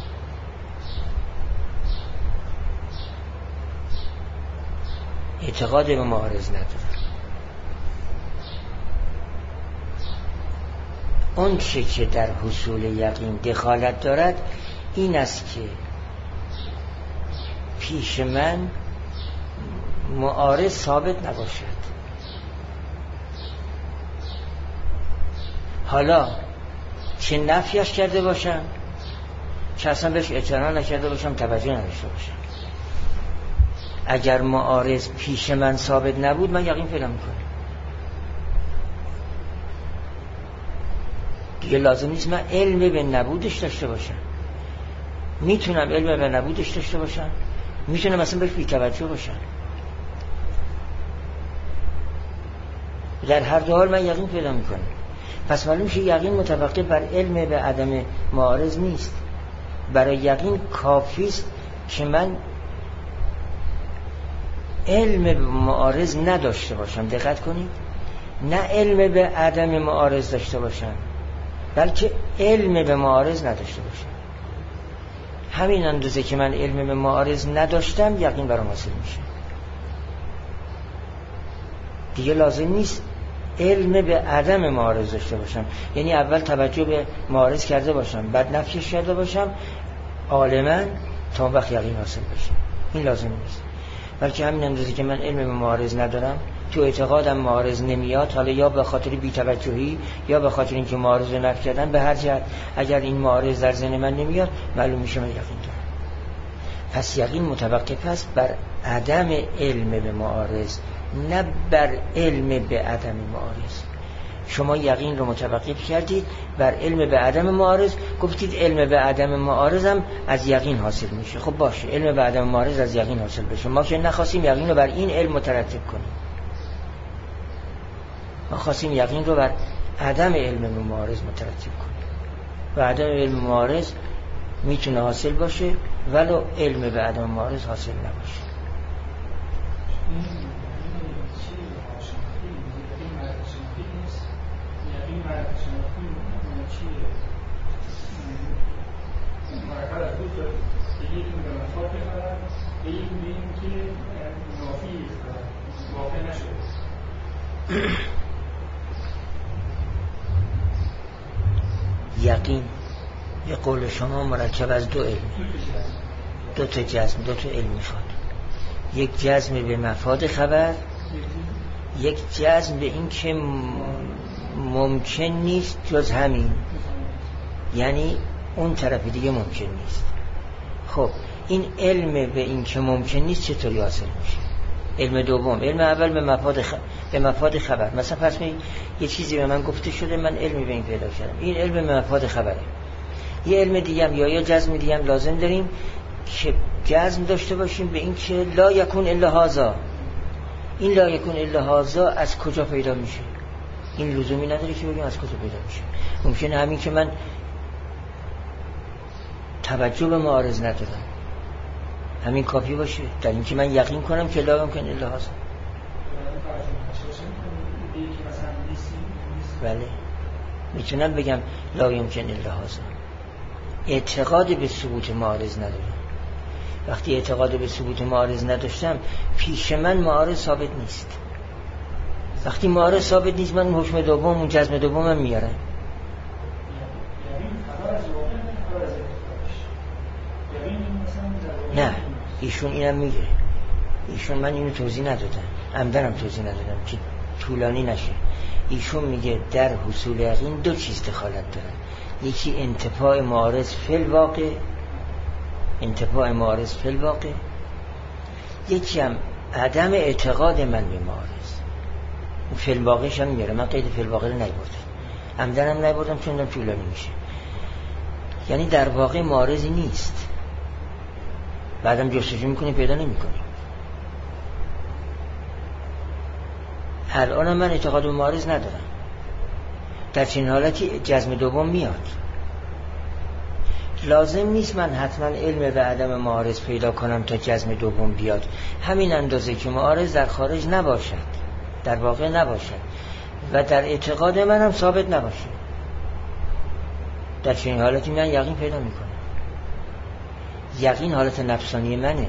اعتقاد به معارض ندارم. اون چه که در حصول یقین دخالت دارد این است که پیش من معارض ثابت نباشد. حالا چه نفیش کرده باشم، چه اصلا بهش اعتنا نکرده باشم، توجه نداشته باشم، اگر معارض پیش من ثابت نبود من یقین پیدا میکنم. دیگه لازم نیست من علم به نبودش داشته باشم. میتونم علم به نبودش داشته باشم، میتونم اصلا بهش بی‌توجه باشم. در هر دو حال من یقین پیدا میکنم. پس معلوم میشه یقین متوقف بر علم به عدم معارض نیست. برای یقین کافی است که من علم به معارض نداشته باشم. دقت کنید، نه علم به عدم معارض داشته باشم، بلکه علم به معارض نداشته باشم. همین اندازه که من علم به معارض نداشتم یقین برام حاصل میشه. دیگه لازم نیست علم به عدم معارض داشته باشم، یعنی اول توجه به معارض کرده باشم بعد نفیش کرده باشم عالماً تا اون وقت یقین حاصل بشه. این لازم نیست، بلکه همین اندازه که من علم به معارض ندارم، تو اعتقادم معارض نمیاد، حالا یا به خاطر بی‌توجهی یا به خاطر اینکه معارض رو نفی کردن، به هر جهت اگر این معارض در ذهن من نمیاد معلوم میشه من یقین دارم. پس یقین متوقف است بر عدم علم به معارض، نه بر علم به عدم معارض. شما یقین رو متوقف کردید بر علم به عدم معارض، گفتید علم به عدم معارض هم از یقین حاصل میشه. خب باشه، علم به عدم معارض از یقین حاصل بشه، ما که نخواستیم یقین رو بر این علم مترتب کنیم، ما خواستیم یقین رو بر عدم علم معارض مترتب کنیم و عدم علم معارض میتونه حاصل باشه ولو علم به عدم معارض حاصل نباشه. یقین به قول شما مرکب از دو علم، دو تا جزم، دو تا علم میخواد. یک جزم به مفاد خبر، یک جزم به این که ممکن نیست جز همین، یعنی اون طرف دیگه ممکن نیست. خب این علم به این که ممکن نیست چطوری حاصل میشه؟ علم دوم، علم اول به مفاد خ... به مفاد خبر. مثلا فرض کنید یه چیزی به من گفته شده، من علمی به این پیدا کردم، این علم به مفاد خبره. یه علم دیگه هم یا یه جزم دیگه هم لازم داریم که جزم داشته باشیم به این که لا یکون الا هذا. این لا یکون الا هذا از کجا پیدا میشه؟ این لزومی نداره که بگیم از کجا پیدا میشه. ممکنه همین که من توجه به معارض ندارم همین کافی باشه در این که من یقین کنم که لا یمکن الا هذا. بله میتونم بگم لا یمکن الا هذا. اعتقاد به ثبوت معارض ندارم. وقتی اعتقاد به ثبوت معارض نداشتم، پیش من معارض ثابت نیست. وقتی معارض ثابت نیست، من حکم دوم، اون جزم دومم میارم. نه ایشون اینم میگه، ایشون، من اینو توضیح ندادم، عمدنم توضیح ندادم که طولانی نشه. ایشون میگه در حصول یقین دو چیز دخالت دارن، یکی انتفاع معارض فی الواقع، انتفاع معارض فی الواقع، یکی هم عدم اعتقاد من به معارض. فی الواقعش هم میاره، من قید فی الواقع رو نیبردم، عمدنم نیبردم چون دم طولانی میشه. یعنی در واقع معارضی نیست، بعدم جستجو میکنی پیدا نمیکنی. الان من اعتقاد به معارض ندارم، در چنین حالتی جزم دوم میاد. لازم نیست من حتما علم به عدم معارض پیدا کنم تا جزم دوم بیاد، همین اندازه که معارض در خارج نباشد، در واقع نباشد و در اعتقاد من هم ثابت نباشه، در چنین حالتی من یقین پیدا میکنم. یقین حالت نفسانی منه.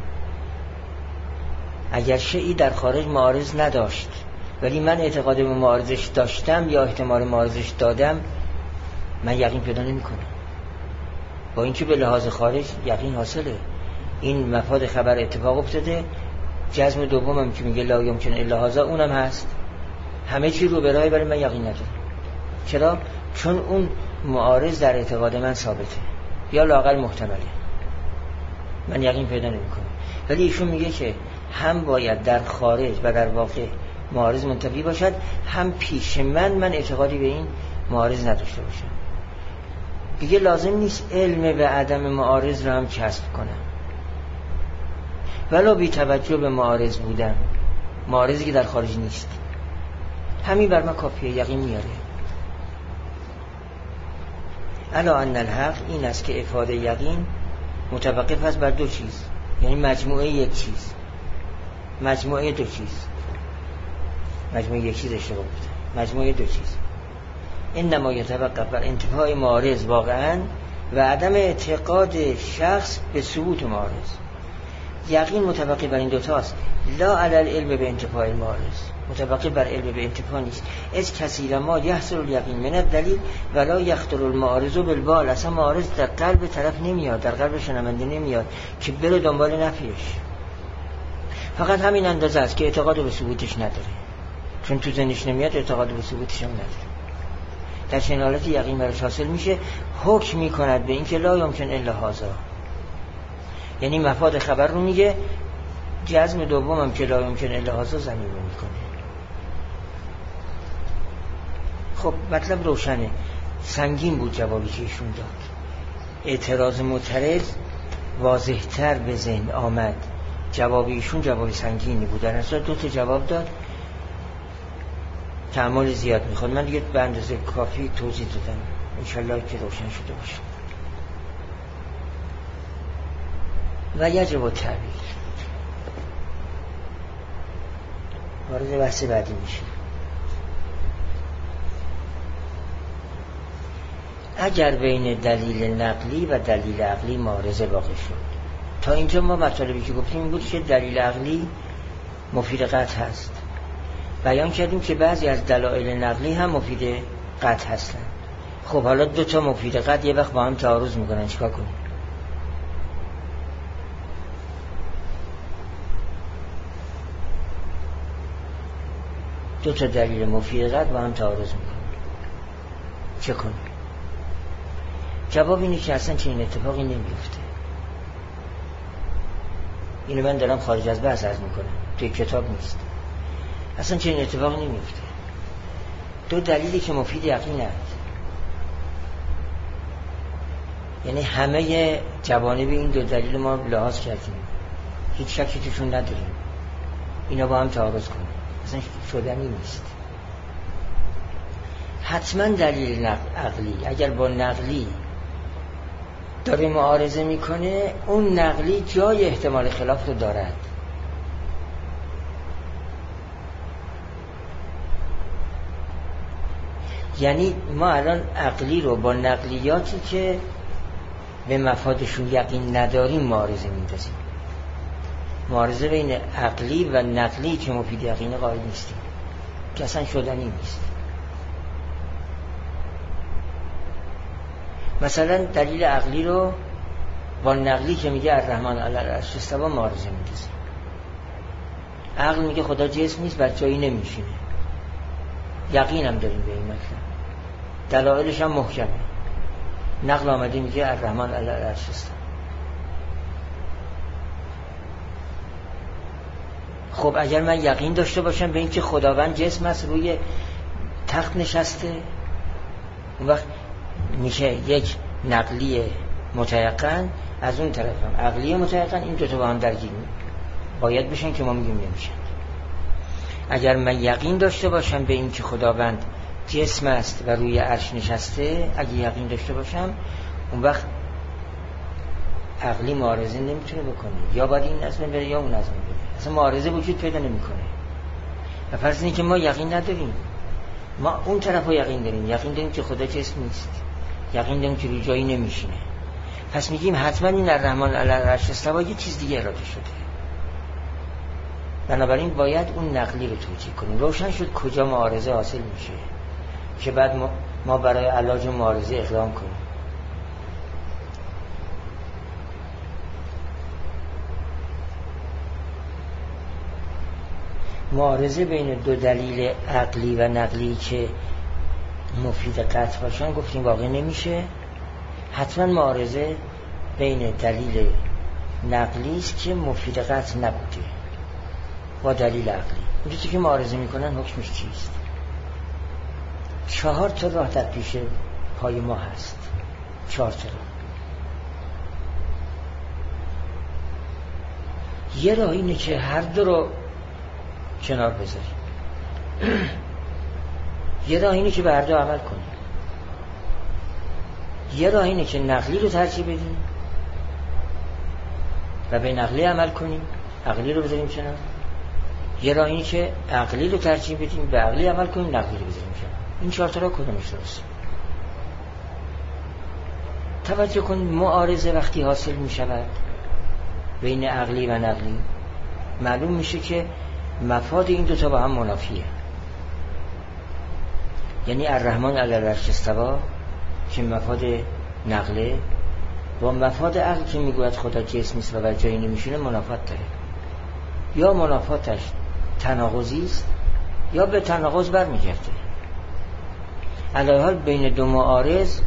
اگر شیئی در خارج معارض نداشت ولی من اعتقاد به معارضش داشتم یا احتمال معارضش دادم، من یقین پیدا نمی کنم، با اینکه به لحاظ خارج یقین حاصله. این مفاد خبر اتفاق افتاده، جزم دومم که میگه لا یمکن الا هذا اونم هست، همه چی رو برای برای من یقین ندارم. چرا؟ چون اون معارض در اعتقاد من ثابته یا لااقل محتمله، من یقین پیدا نمی کنم. ولی ایشون میگه که هم باید در خارج و در واقع معارض منتفی باشد، هم پیش من من اعتقادی به این معارض نداشته باشم. دیگه لازم نیست علم به عدم معارض رو هم کسب کنم، ولو بی توجه به معارض بودم، معارضی که در خارج نیست، همین بر من کافیه، یقین میاره. الا ان الحق این است که افاده یقین متوقف است بر دو چیز، یعنی مجموعه یک چیز، مجموعه دو چیز، مجموعه یک چیز اشتباه بوده، مجموعه دو چیز. انما یتوقف بر انتفاع معارض واقعا و عدم اعتقاد شخص به ثبوت معارض. یقین متوقف بر این دوتاست، لا علی العلم به انتفاع المعارض، متوقف بر علم به انتفاع نیست. از کثیر ما یحصل الیقین من الدلیل ولا یخطر المعارض بالبال. اصلا معارض در قلب طرف نمیاد، در قلب شنونده نمیاد که بره دنبال نفیش، فقط همین اندازه است که اعتقاد به ثبوتش نداره، چون تو ذهنش نمیاد اعتقاد به ثبوتش هم نداره. در چنین حالتی یقین براش حاصل میشه، حکم میکند به این که لا یمکن الا هذا، یعنی مفاد خبر رو میگه، جزم دوم هم که لا یمکن الا هذا زمین رو میکنه. خب مطلب روشنه، سنگین بود جوابی که ایشون داد. اعتراض معترض واضح‌تر به ذهن آمد، جواب ایشون جواب سنگینی بود. در اصل دو تا جواب داد، تأمل زیاد میخواد. من دیگه به اندازه کافی توضیح دادم، انشالله که روشن شده باشه. و یجب التعبیر وارد بحث بعدی میشه. اگر بین دلیل نقلی و دلیل عقلی معارضه واقع شد، تا اینجا ما مطالبی که گفتیم این بود که دلیل عقلی مفید قطع هست. بیان کردیم که بعضی از دلایل نقلی هم مفید قطع هستن. خب حالا دو تا مفید قطع یه وقت با هم تعارض میکنن، چیکار کنیم؟ دو تا دلیل مفید قطع با هم تعارض میکنن، چه کنیم؟ جواب اینه که اصلا چنین اتفاقی نمیفته. اینو من دارم خارج از بحث عرض میکنم، توی کتاب نیست. اصلا چنین اتفاقی نمیفته. دو دلیلی که مفید یقین هست، یعنی همه جوانب این دو دلیل ما لحاظ کردیم، هیچ شکی توشون نداریم، اینا با هم تعارض کنیم، اصلا شدنی نیست. حتما دلیل عقلی اگر با نقلی داره معارضه میکنه، اون نقلی جای احتمال خلاف رو دارد. یعنی ما الان عقلی رو با نقلیاتی که به مفادشون یقین نداریم معارضه میندازیم. معارضه بین عقلی و نقلی که مفید یقین قائل نیستیم، که اصلا شدنی نیست. مثلا دلیل عقلی رو با نقلی که میگه الرحمن علی العرش استوی معارضه میندازیم. عقل میگه خدا جسم نیست، بر جایی نمیشینه، یقین هم داریم به این مطلب، دلایلش هم محکمه. نقل آمده میگه الرحمن علی العرش استوی. خب اگر من یقین داشته باشم به این که خداوند جسم است، روی تخت نشسته، اون وقت میشه یک نقلی متیقن، از اون طرف هم عقلی متیقن، این دوتا با هم درگیر باید بشن که ما میگیم نمیشن. اگر من یقین داشته باشم به این که خداوند جسم است و روی عرش نشسته، اگه یقین داشته باشم، اون وقت عقلی معارضه نمیتونه بکنه، یا باید این نظم بره یا اون نظم بره، اصلا معارضه وجود پیدا نمیکنه. و فرض اینه که ما یقین نداریم، ما اون طرف رو یقین داریم، یقین داریم که خدا جسم نیست، یقین داریم که روی جایی نمیشینه، پس میگیم حتما این الرحمن علی العرش استوی یه چیز دیگه اراده شده. بنابراین باید اون نقلی رو توجیه کنیم. روشن شد کجا معارضه حاصل میشه که بعد ما, ما برای علاج معارضه اقدام کنیم. معارضه بین دو دلیل عقلی و نقلی که مفید قطع باشن گفتیم واقع نمیشه. حتما معارضه بین دلیل نقلی است که مفید قطع نبوده با دلیل عقلی. اینجوری که معارضه میکنن حکمش چیست؟ چهار تا راه در پیش پای ما هست، چهار تا راه. یه راه اینه که هر دو رو کنار بذاریم، یه راه اینه که به هر دو عمل کنیم، یه راه اینه که نقلی رو ترجیح بدیم و به نقلی عمل کنیم، عقلی رو بذاریم کنار. یه راه اینه که عقلی رو ترجیح بدیم، به عقلی عمل کنیم، نقلی رو بذاریم کنار. این چهار تا راه کدومش درسته؟ توجه کن، معارضه وقتی حاصل می شود بین عقلی و نقلی، معلوم میشه که مفاد این دوتا با هم منافیه. یعنی الرحمن علی العرش استوی که مفاد نقله با مفاد عقل که میگوید خدا جسم نیست و بر جایی نمیشونه منافات داره. یا منافاتش تناقضی است یا به تناقض برمیگرده. علی هر حال بین دو معارض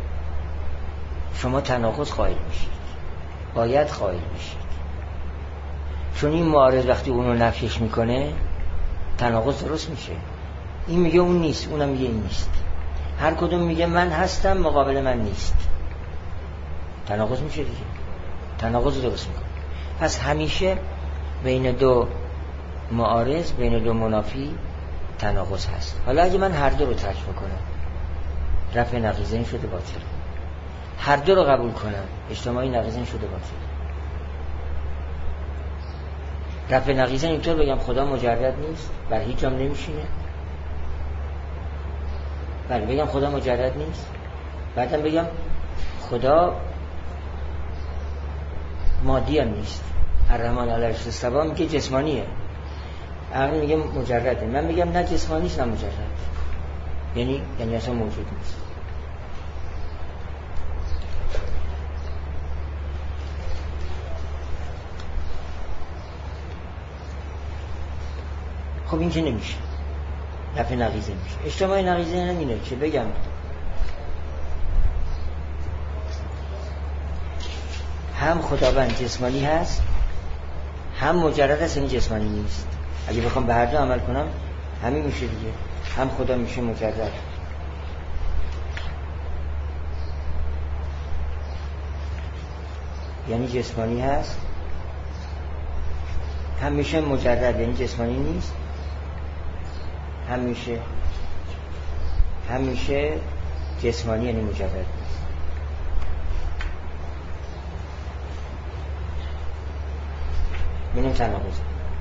شما تناقض قائل میشید، باید قائل میشید، چون این معارض وقتی اونو نفیش میکنه تناقض درست میشه. این میگه اون نیست، اونم میگه این نیست. هر کدوم میگه من هستم مقابل من نیست. تناقض میشه دیگه، تناقض درست میکنه. پس همیشه بین دو معارض، بین دو منافی تناقض هست. حالا اگه من هر دو رو ترک بکنم، رفع نقیضین شده باطل. هر دو رو قبول کنم، اجتماعی نقیضین شده باطل. رفع نقیضین اینطور بگم خدا مجرد نیست، بر هیچ جام نمیشینه. بله بگم خدا مجرد نیست، بعدم بگم خدا مادی هم نیست. الرحمن علی العرش استوی میگه جسمانیه، عقل میگه مجرده. من میگم نه جسمانی نیست نه مجرد، یعنی یعنی اصلا موجود نیست. خب این که نمیشه، رفع نقیضه میشه. اجتماع نقیضه اینه که بگم هم خداوند جسمانی هست هم مجرد هست، این جسمانی نیست. اگه بخوام به هر دو عمل کنم همین میشه دیگه، هم خدا میشه مجرد، یعنی جسمانی هست، هم میشه مجرد یعنی جسمانی نیست، هم میشه هم میشه جسمانی یعنی مجرد نیست. بینیم تناقض.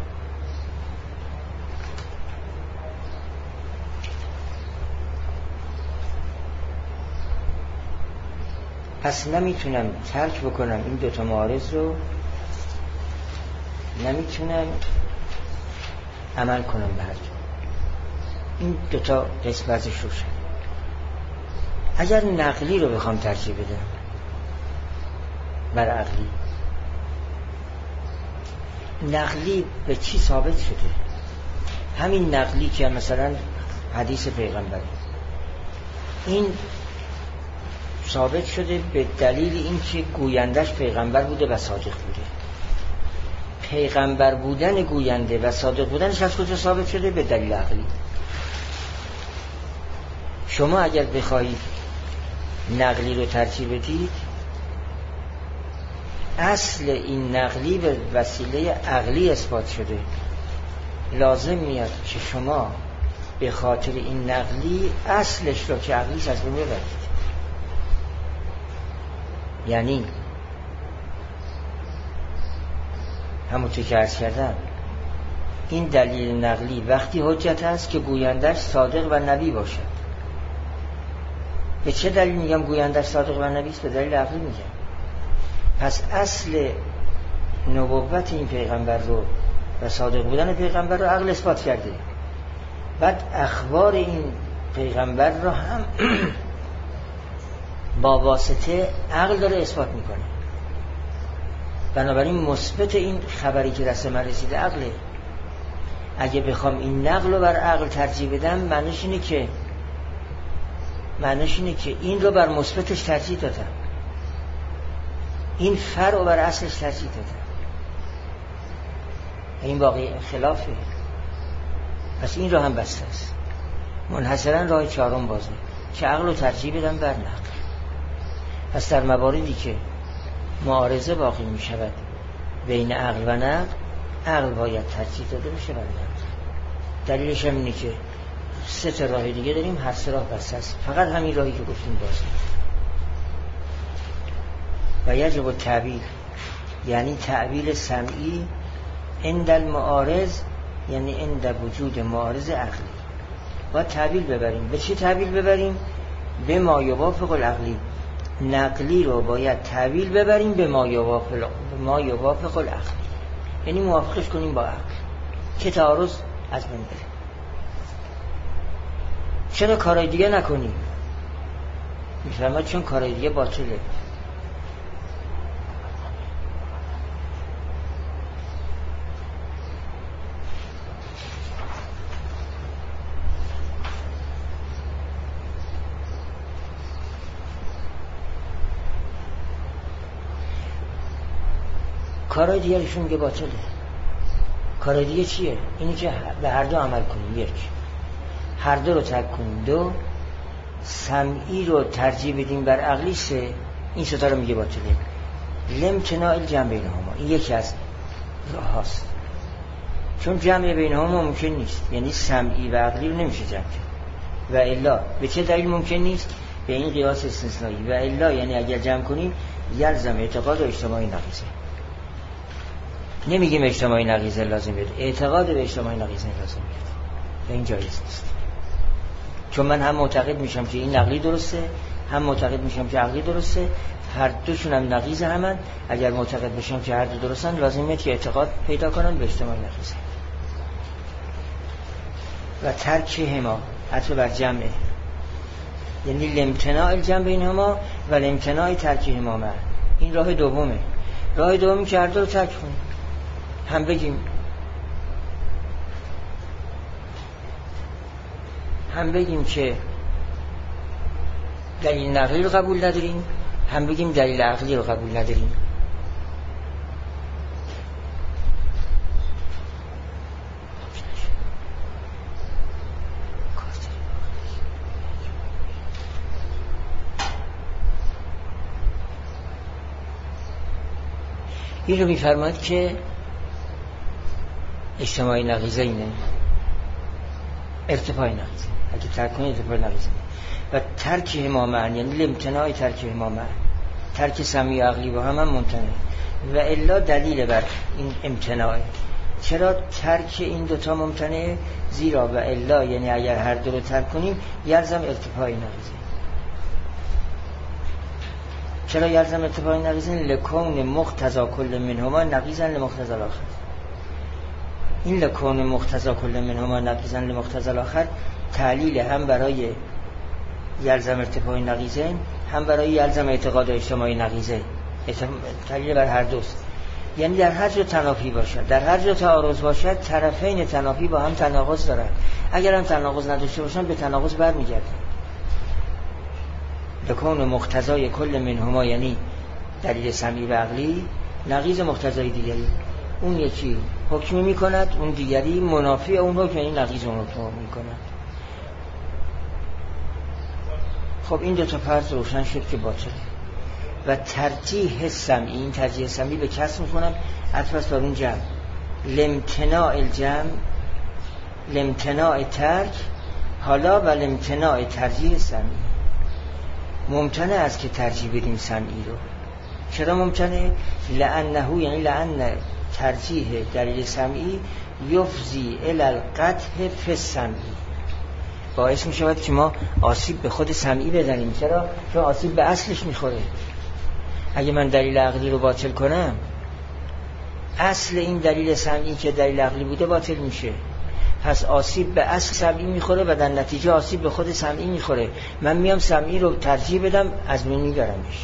پس نمیتونم ترک بکنم این دوتا معارض رو، نمیتونم عمل کنم به هر جا. این دوتا قسم ازش روشن. اگر نقلی رو بخوام ترجیح بدم بر عقلی، نقلی به چی ثابت شده؟ همین نقلی که مثلا حدیث پیغمبر، این ثابت شده به دلیل اینکه گویندش پیغمبر بوده و صادق بوده. پیغمبر بودن گوینده و صادق بودنش از کجا ثابت شده؟ به دلیل عقلی. شما اگر بخواهید نقلی رو ترجیح بدید، اصل این نقلی به وسیله عقلی اثبات شده، لازم میاد که شما به خاطر این نقلی اصلش رو که عقلیش از بین ببرید. یعنی همونطور که عرض کردم، این دلیل نقلی وقتی حجت است که گویندش صادق و نبی باشد. به چه دلیل میگم گویندش صادق و نبی است؟ به دلیل عقلی میگم. پس اصل نبوت این پیغمبر رو و صادق بودن پیغمبر رو عقل اثبات کرده. بعد اخبار این پیغمبر رو هم با واسطه عقل داره اثبات میکنه. بنابراین مثبت این خبری که دست من رسیده عقله. اگه بخوام این نقل رو بر عقل ترجیح بدم، معنیش اینه که معنیش اینه که این رو بر مثبتش ترجیح دادم، این فرع رو بر اصلش ترجیح دادم. این واقعی خلافه. پس این رو هم بسته است. منحصرا راه چهارم بازه که عقل رو ترجیح بدم بر نقل. پس در مواردی که معارضه باقی می شود بین عقل و نقل، عقل باید ترجیح داده بشه بر نقل. دلیلش هم اینه که سه تا راه دیگه داریم، هر سه راه بسته است، فقط همین راهی که گفتیم بازه. و یجب التعبیر، یعنی تعبیر سمعی عند المعارض، یعنی عند وجود معارض عقلی. باید تعبیر ببریم. به چی تعبیر ببریم؟ به ما یوافق العقلی. نقلی رو باید تعبیر ببریم به ما یوافق ما یوافق العقلی، یعنی موافقش کنیم با عقل که تعارض از بین بره. چرا کارهای دیگه نکنیم؟ میفهمد چون کارهای دیگه باطله. کارهای دیگه ایشون میگه باطله. کارهای دیگه چیه؟ اینی که به هر دو عمل کنیم. یک، هر دو رو ترک کنیم، دو سمعی رو ترجیح بدیم بر عقلی، سه این ستا رو میگه باطله. لامتناع الجمع بینهما این یکی از راه هاست، چون جمع بینهما ممکن نیست، یعنی سمعی و عقلی رو نمیشه جمع کرد. و الا به چه دلیل ممکن نیست؟ به این قیاس استثنایی. و الا یعنی اگر جمع کنیم یلزم اعتقاد و اجتماعی نقیضه. نمیگیم اجتماعی نقیضه لازم بیاد، اعتقاد به اجتماعی نقیضه لازم بیاد و این جایز نیست. چون من هم معتقد میشم که این نقلی درسته، هم معتقد میشم که عقلی درسته، هر دوشون هم نقیض همن. اگر معتقد بشم که هر دو درستن لازمه که اعتقاد پیدا کنن به اجتماعی نقیضه. و ترک هما حتی بر جمعه، یعنی لامتناع الجمع بینهما و لامتناع ترک هما معا. این راه دومه. راه دومی که هر دو رو ترک کنیم، هم بگیم هم بگیم که دلیل نقلی رو قبول نداریم، هم بگیم دلیل عقلی رو قبول نداریم. این رو می‌فرماید که اجتماعی نقیضه اینه، ارتفاعی نقیضه. اگه ترک کنید ارتفاعی نقیضه. و ترک هما معا یعنی لامتناع ترک هما معا، ترک سمعی و عقلی با هم هم ممتنع. و الا دلیل بر این امتناعه. چرا ترک این دوتا ممتنعه؟ زیرا و الا یعنی اگر هر دو رو ترک کنیم یلزم ارتفاعی نقیضه. چرا یلزم ارتفاعی نقیضه؟ لکون مقتضا کل منهما نقیضا لمقتضا الاخر. این لکون مقتضا کل منهما نقیضا لمقتضا الاخر تعلیل هم برای یلزم ارتفاعی نقیضه، هم برای یلزم اعتقاد اجتماعی نقیضه. تعلیل بر هر دوست، یعنی در هر جا تنافی باشد، در هر جا تعارض باشد، طرفین تنافی با هم تناقض دارند. اگر هم تناقض نداشته باشن به تناقض برمیگردن. لکون مقتضای کل منهما یعنی دلیل سمعی و عقلی نقیض مقتضای دیگری. اون یکی حکم می کند، اون دیگری منافی اون حکم، یعنی نقیض اون حکم می کند. خب این دو تا فرض روشن شد که باطله. و ترجیح سمعی، این ترجیح سمعی به کسب میکنم عطف بر اون جمع. لامتناع الجمع، لامتناع ترک، حالا و لامتناع ترجیح سمعی. ممتنع است که ترجیح بدیم سمعی رو. چرا ممتنع؟ لانه یعنی لان ترجیح دلیل سمعی یفضی الی القطع فی السمعی، باعث می شود که ما آسیب به خود سمعی بزنیم. چرا؟ چون آسیب به اصلش میخوره. اگه من دلیل عقلی رو باطل کنم، اصل این دلیل سمعی که دلیل عقلی بوده باطل میشه. پس آسیب به اصل سمعی میخوره و در نتیجه آسیب به خود سمعی میخوره. من میام سمعی رو ترجیح بدم، از بین میبرمش.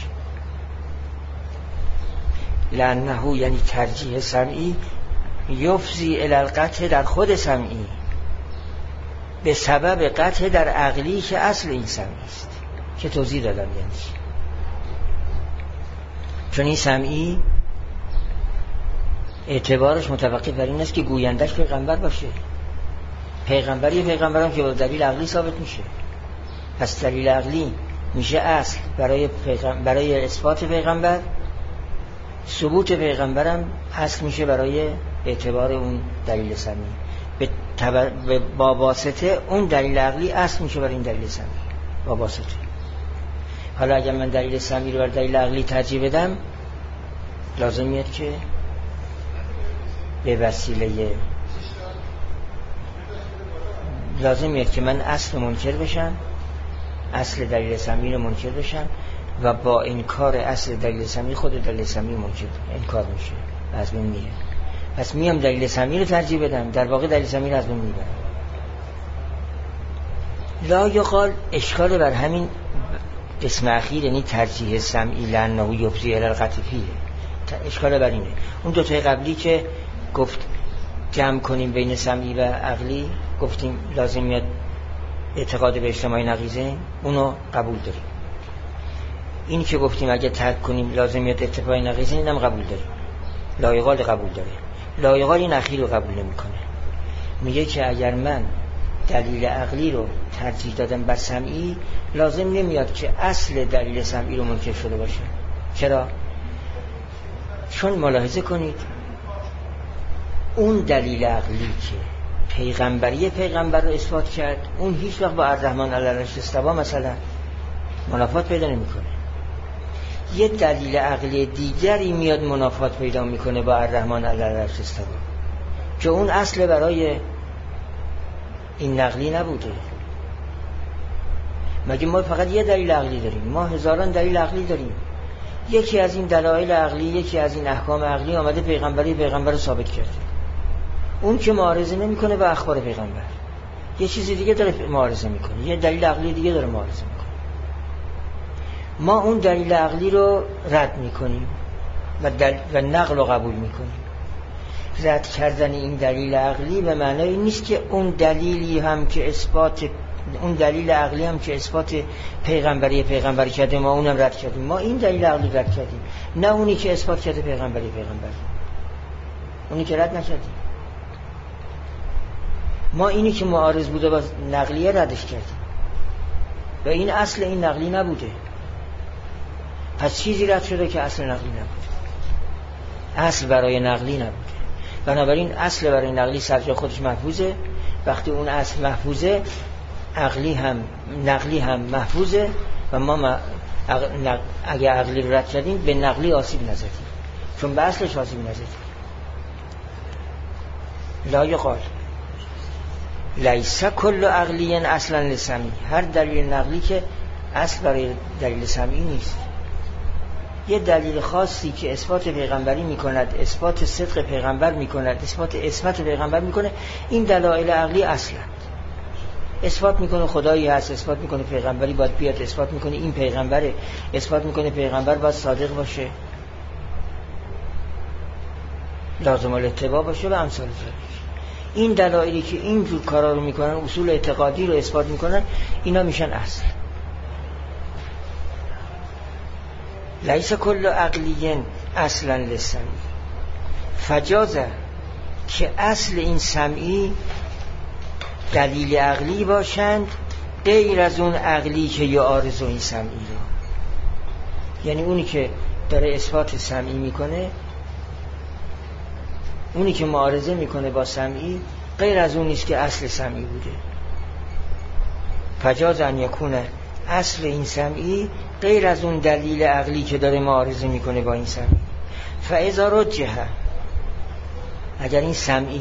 لانه یعنی ترجیح سمعی یفضی الی القطع در خود سمعی، به سبب قطع در عقلی که اصل این سمعی است، که توضیح دادم. یعنی چون این سمعی اعتبارش متوقف بر این است که گویندش پیغمبر باشه. پیغمبری پیغمبران که با دلیل عقلی ثابت میشه. پس دلیل عقلی میشه اصل برای پیغمبر، برای اثبات پیغمبر. ثبوت پیغمبرم اصل میشه برای اعتبار اون دلیل سمعی. به تبر... با واسطه اون دلیل عقلی اصل میشه برای این دلیل سمعی با واسطه. حالا اگر من دلیل سمعی رو بر دلیل عقلی ترجیح بدم، لازم میاد که به وسیله لازم میاد که من اصل منکر بشم، اصل دلیل سمعی رو منکر بشم و با انکار اصل دلیل سمعی خود دلیل سمعی منکر انکار میشه، از بین میره. پس میام دلیل سمعی رو ترجیح بدم، در واقع دلیل سمعی رو از بین میبرم. لا یقال اشکال بر همین قسم اخیر، یعنی ترجیح سمعی لانه یفضی الی القطع فیه، اشکال بر اینه. اون دو تای قبلی که گفت جمع کنیم بین سمعی و عقلی، گفتیم لازم میاد اعتقاد به اجتماعی نقیضه، اونو قبول داریم. اینی که گفتیم اگه ترک کنیم لازم میاد اتفاقی نقیضه، اینم قبول داریم. لایقال قبول داره. لایقال این اخیر رو قبول نمیکنه. میگه که اگر من دلیل عقلی رو ترجیح دادن بر سمعی، لازم نمیاد که اصل دلیل سمعی رو منکر شده باشه. چرا؟ چون ملاحظه کنید اون دلیل عقلی که پیغمبری پیغمبر رو اثبات کرد، اون هیچ وقت با الرحمن علی العرش استوا مثلا منافات پیدا نمیکنه. یه دلیل عقلی دیگری میاد منافات پیدا میکنه با الرحمن علی العرش استوا، که اون اصل برای این نقلی نبوده. مگه ما فقط یه دلیل عقلی داریم؟ ما هزاران دلیل عقلی داریم. یکی از این دلایل عقلی، یکی از این احکام عقلی آمده پیغمبری پیغمبر رو ثابت کرده. اون که معارضه نمیکنه با اخبار پیغمبر، یه چیزی دیگه داره معارضه میکنه، یه دلیل عقلی دیگه داره معارضه میکنه. ما اون دلیل عقلی رو رد میکنیم و, دل... و نقل رو قبول میکنیم. رد کردن این دلیل عقلی به معنی نیست که اون دلیلی هم که اثبات اون دلیل عقلی هم که اثبات پیغمبری پیغمبر کرده ما اونم رد کردیم. ما این دلیل عقلی رد کردیم، نه اونی که اثبات کرده پیغمبری پیغمبر، اونی که رد نکردیم. ما اینی که معارض بوده با نقلیه ردش کردیم و این اصل این نقلی نبوده. پس چیزی رد شده که اصل نقلی نبوده، اصل برای نقلی نبوده. بنابراین اصل برای نقلی سرجای خودش محفوظه. وقتی اون اصل محفوظه، عقلی هم نقلی هم محفوظه و ما اگه عقلی رو رد کردیم به نقلی آسیب نزدیم، چون به اصلش آسیب نزدیم. لا یقال لیس کل عقلی اصلا لسمی، هر دلیل نقلی که اصل برای دلیل سمعی نیست. یه دلیل خاصی که اثبات پیغمبری میکند، اثبات صدق پیغمبر میکند، اثبات عصمت پیغمبر میکنه، این دلایل عقلی اصلا اثبات میکنه خدایی هست، اثبات میکنه پیغمبری باید بیاد، اثبات میکنه این پیغمبره، اثبات میکنه پیغمبر باید صادق باشه، لازم الاتباع باشه و امثال ذلک. این دلایلی که اینجور کارا رو میکنن، اصول اعتقادی رو اثبات میکنن، اینا میشن اصل. لیس کل عقلیین اصلا لسمی، فجازه که اصل این سمعی دلیل عقلی باشند غیر از اون عقلی که یعارض این سمعی رو. یعنی اونی که داره اثبات سمعی میکنه، اونی که معارضه میکنه با سمعی، غیر از اون نیست که اصل سمعی بوده. فجاز ان یکونه اصل این سمعی غیر از اون دلیل عقلی که داره معارضه میکنه با این سمعی. فاذا رجح، اگر این سمعی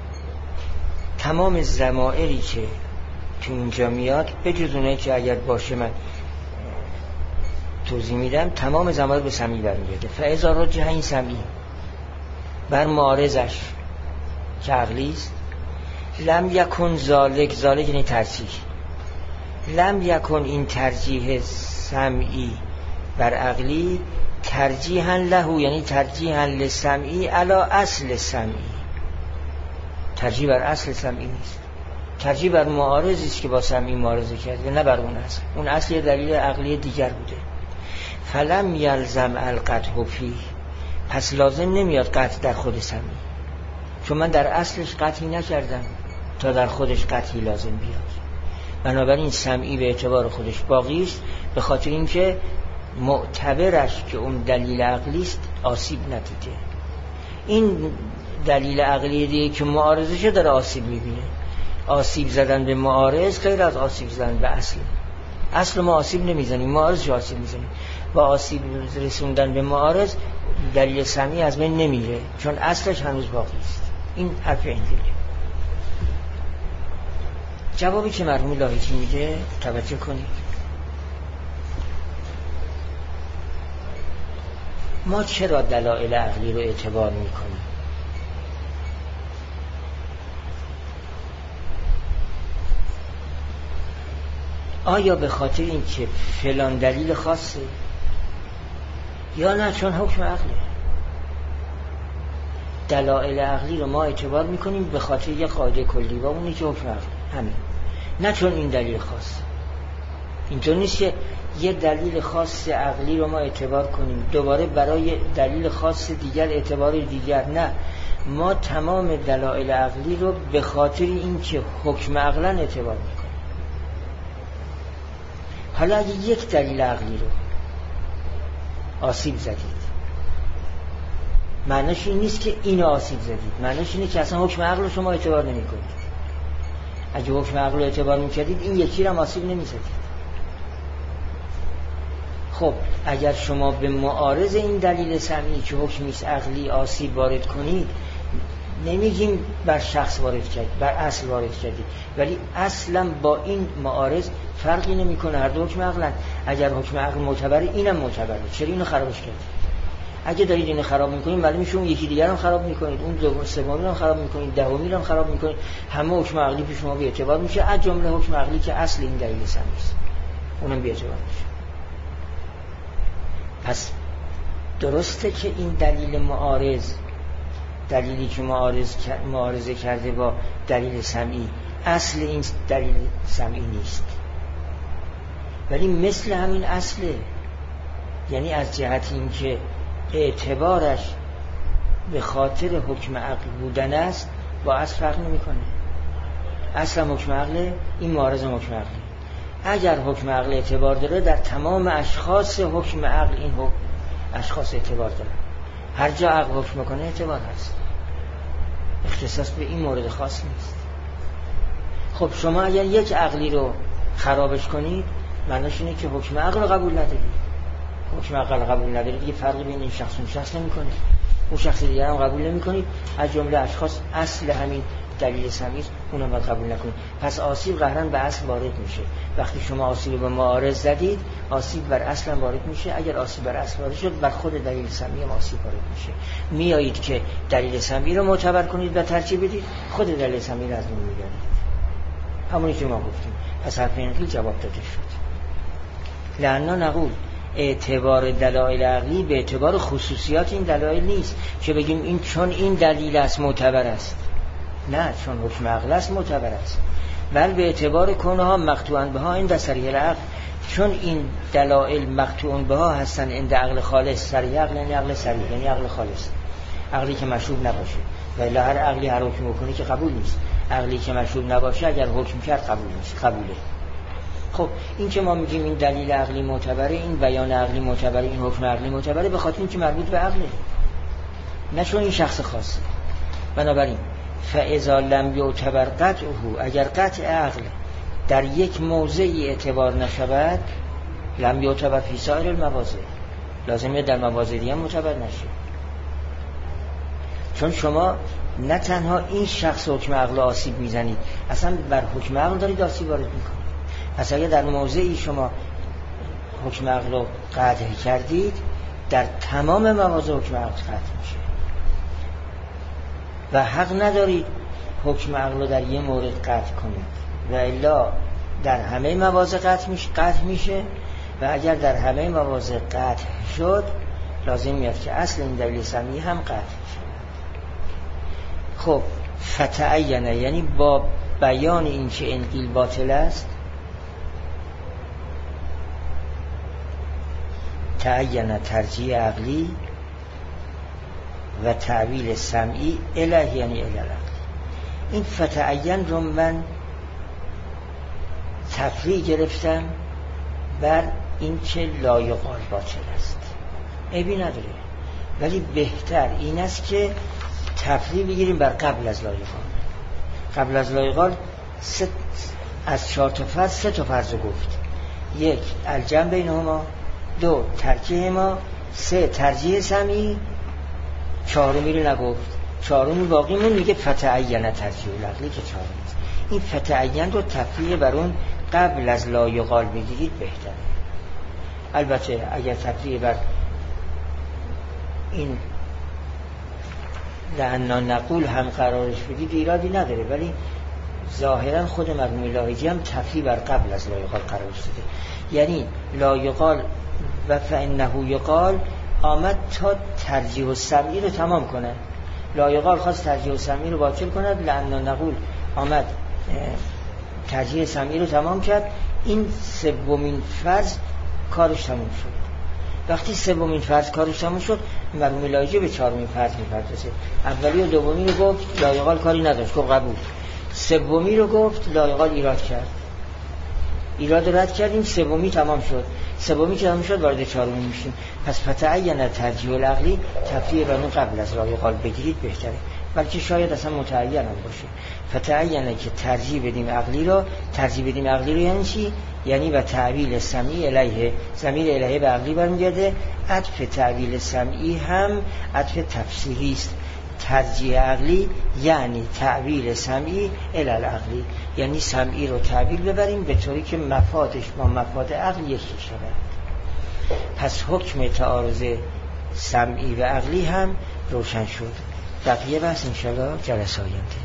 تمام ضمائری که تو اینجا میاد، به جز اونایی که اگر باشه من توضیح میدم، تمام ضمائر به سمعی برمیگرده. فاذا رجح، این سمعی بر معارضش که عقلی است، لم یکن ذالک، ذالک یعنی ترجیح، لم یکن این ترجیح سمعی بر عقلی ترجیحا له، یعنی ترجیحا لسمعی علی اصل سمعی، ترجیح بر اصل سمعی نیست، ترجیح بر معارضی است که با سمعی معارضه کرده، نه بر اون اصل. اون اصل دلیل عقلی دیگر بوده. فلم یلزم القطع فیه، پس لازم نمیاد قطع در خود سمعی، چون من در اصلش قطعی نکردم تا در خودش قطعی لازم بیاد. بنابراین سمعی به اعتبار خودش باقی است، به خاطر اینکه معتبرش که اون دلیل عقلی است آسیب ندیده. این دلیل عقلی دیگه که معارضشه داره آسیب میبینه. آسیب زدن به معارض غیر از آسیب زدن به اصل. اصل ما آسیب نمیزنیم، معارضش آسیب میزنیم. با آسیب رسوندن به معارض دلیل سمعی از بین نمیره، چون اصلش هنوز باقی است. این حرف انجیله. جوابی که مرحوم لاهیجی میگه توجه کنید. ما چرا دلایل عقلی رو اعتبار میکنیم؟ آیا به خاطر این که فلان دلیل خاصه، یا نه چون حکم عقله؟ دلایل عقلی رو ما اعتبار میکنیم به خاطر یک قاعده کلی و اونی که حکم عقله، همین، نه چون این دلیل خاص. اینطور نیست که یه دلیل خاص عقلی رو ما اعتبار کنیم دوباره برای دلیل خاص دیگر اعتبار دیگر، نه، ما تمام دلایل عقلی رو به خاطر اینکه حکم عقلا اعتبار میکنیم. حالا اگه یک دلیل عقلی رو آسیب زدید، معنیش این نیست که اینو آسیب زدید، معنیش اینه که اصلا حکم عقل رو شما اعتبار نمی کنید. اگه حکم عقل رو اعتبار میکردید این یکی رو هم آسیب نمی زدید. خب اگر شما به معارض این دلیل سمعی که حکمیست عقلی آسیب وارد کنید، نمیگیم بر شخص وارد کردید، بر اصل وارد کردید، ولی اصلا با این معارض فرقی نمیکنه، هر دو حکم عقلن. اگر حکم عقل معتبره اینم معتبره، چرا اینو خرابش کردید؟ اگه دارید اینو خراب میکنید معلومه میشه اون یکی دیگر هم خراب میکنید، اون دوم سومی هم خراب میکنید، دهمی هم خراب میکنید. همه حکم عقلی پیش شما بی اعتبار میشه، از جمله حکم عقلی که اصل این دلیل سمعی است، اونم بی اعتبار میشه. پس درسته که این دلیل معارض، دلیلی که معارض معارضه کرده با دلیل سمعی، اصل این دلیل سمعی نیست، ولی مثل همین اصله. یعنی از جهت این که اعتبارش به خاطر حکم عقل بودن است با اصل فرق نمی کنه. اصلا حکم عقل، این معارض حکم عقل. اگر حکم عقل اعتبار داره، در تمام اشخاص حکم عقل این حکم اشخاص اعتبار داره. هر جا عقل حکم کنه اعتبار هست، اختصاص به این مورد خاص نیست. خب شما اگر یک عقلی رو خرابش کنید، معنیش اینه که حکم عقل رو قبول ندارید. حکم عقل قبول ندارید، دیگه فرقی بین این شخص و شخص نمی کنید، اون شخص دیگر هم قبول نمی کنید. از جمله اشخاص اصل همین دلیل سمعی اونم باید قبول نکنید. پس آسیب قهرن به اصل وارد میشه. وقتی شما آسیب به معارض زدید، آسیب بر اصل هم وارد میشه. اگر آسیب بر اصل وارد شد، بر خود دلیل سمعی هم آسیب وارد میشه. میایید که دلیل سمعی رو معتبر کنید و ترجیح بدید، خود دلیل سمعی رو از اون میگیرید. همونی که ما گفتیم. پس حرف این جواب داده شد. لعنا نقول اعتبار دلایل عقلی به اعتبار خصوصیات این دلایل نیست که بگیم این چون این دلیل است معتبر است. نه، چون حکم عقل است معتبر است. بل به اعتبار کونها مقطوعاً بها این صریح العقل، چون این دلایل مقطوعاً بها هستن عند عقل خالص. صریح عقل یعنی عقل صریح، یعنی عقل خالص، عقلی که مشروب نباشه. ولی هر عقلی هر حکم بکنه که قبول نیست. عقلی که مشروب نباشه اگر حکم کرد قبول نیست، قبوله. خب این که ما میگیم این دلیل عقلی معتبره، این بیان عقلی معتبره، این حکم عقلی معتبره، به خاطر اینکه مربوط به عقله، نه چون این شخص خاصه. بنابراین فاذا لم یعتبر قطعه، اگر قطع عقل در یک موضعی اعتبار نشود، لم یعتبر فی سایر المواضع، لازمه در مواضع دیگه معتبر نشه. چون شما نه تنها این شخص حکم عقل آسیب میزنید، اصلا بر حکم عقل دارید آسیب وارد میکنید. پس اگر در موضعی شما حکم عقل رو قطع کردید، در تمام مواضع حکم عقل قطع میشه و حق ندارید حکم عقل رو در یه مورد قطع کنید و الا در همه مواضع قطع میشه قطع میشه و اگر در همه مواضع قطع شد، لازم میاد که اصل این دلیل سمعی هم قطع میشه. خب فتعینه، یعنی با بیان این که این قیل باطل است، تعین ترجیح عقلی و تعویل سمعی اله، یعنی اله عقلی. این فتعین رو من تفریع گرفتم بر این که لایقال باطل است، عیبی نداره، ولی بهتر این است که تفریع بگیریم بر قبل از لایقال. قبل از لایقال ست از چهار تا فرض سه تا فرض گفت: یک الجمع بینهما، دو ترکیه ما، سه ترجیح سمعی، چهارمی رو نگفت. چهارمی باقی مون میگه فتعین ترجیح العقلی که چهارمی است. این فتعین رو تفریع بر اون قبل از لایقال بگیرید بهتره. البته اگر تفریع بر این لعنا نقول هم قرارش بدید ایرادی نداره، ولی ظاهرا خود مجموع لاحجی هم تفریع بر قبل از لایقال قرارش داده. یعنی لایقال و فانه یقال آمد تا ترجیح و سمعی رو تمام کنه. لایقال خواست ترجیح و سمعی رو باطل کند، لعنا نقول آمد ترجیح سمعی رو تمام کرد. این سومین فرض کارش تمام شد. وقتی سومین فرض کارش تموم شد، مرحوم لایجه به چهارمین فرض میپردازه. اولی و دومی رو گفت، لایقال کاری نداشت، گفت قبول. سومی رو گفت، لایقال ایراد کرد، ایراد رد کردیم، سومی تمام شد. سومی که تمام شد وارد چهارمی میشیم. پس فتعین ترجیح العقلی تفریع رانی قبل از لایقال بگیرید بهتره، بلکه شاید اصلا متعین هم باشه. فتعینه که ترجیح بدیم عقلی رو. ترجیح بدیم عقلی رو یعنی چی؟ یعنی و تعویل سمعی الیه، ضمیر الیه به عقلی برمیگرده. عطف تعویل سمعی هم عطف تفسیری است. ترجیح عقلی یعنی تعویل سمعی الی العقلی، یعنی سمعی رو تعویل ببریم به طوری که مفادش با مفاد عقل یکی شود. پس حکم تعارض سمعی و عقلی هم روشن شد. بقیه بحث انشاءالله جلسه آینده.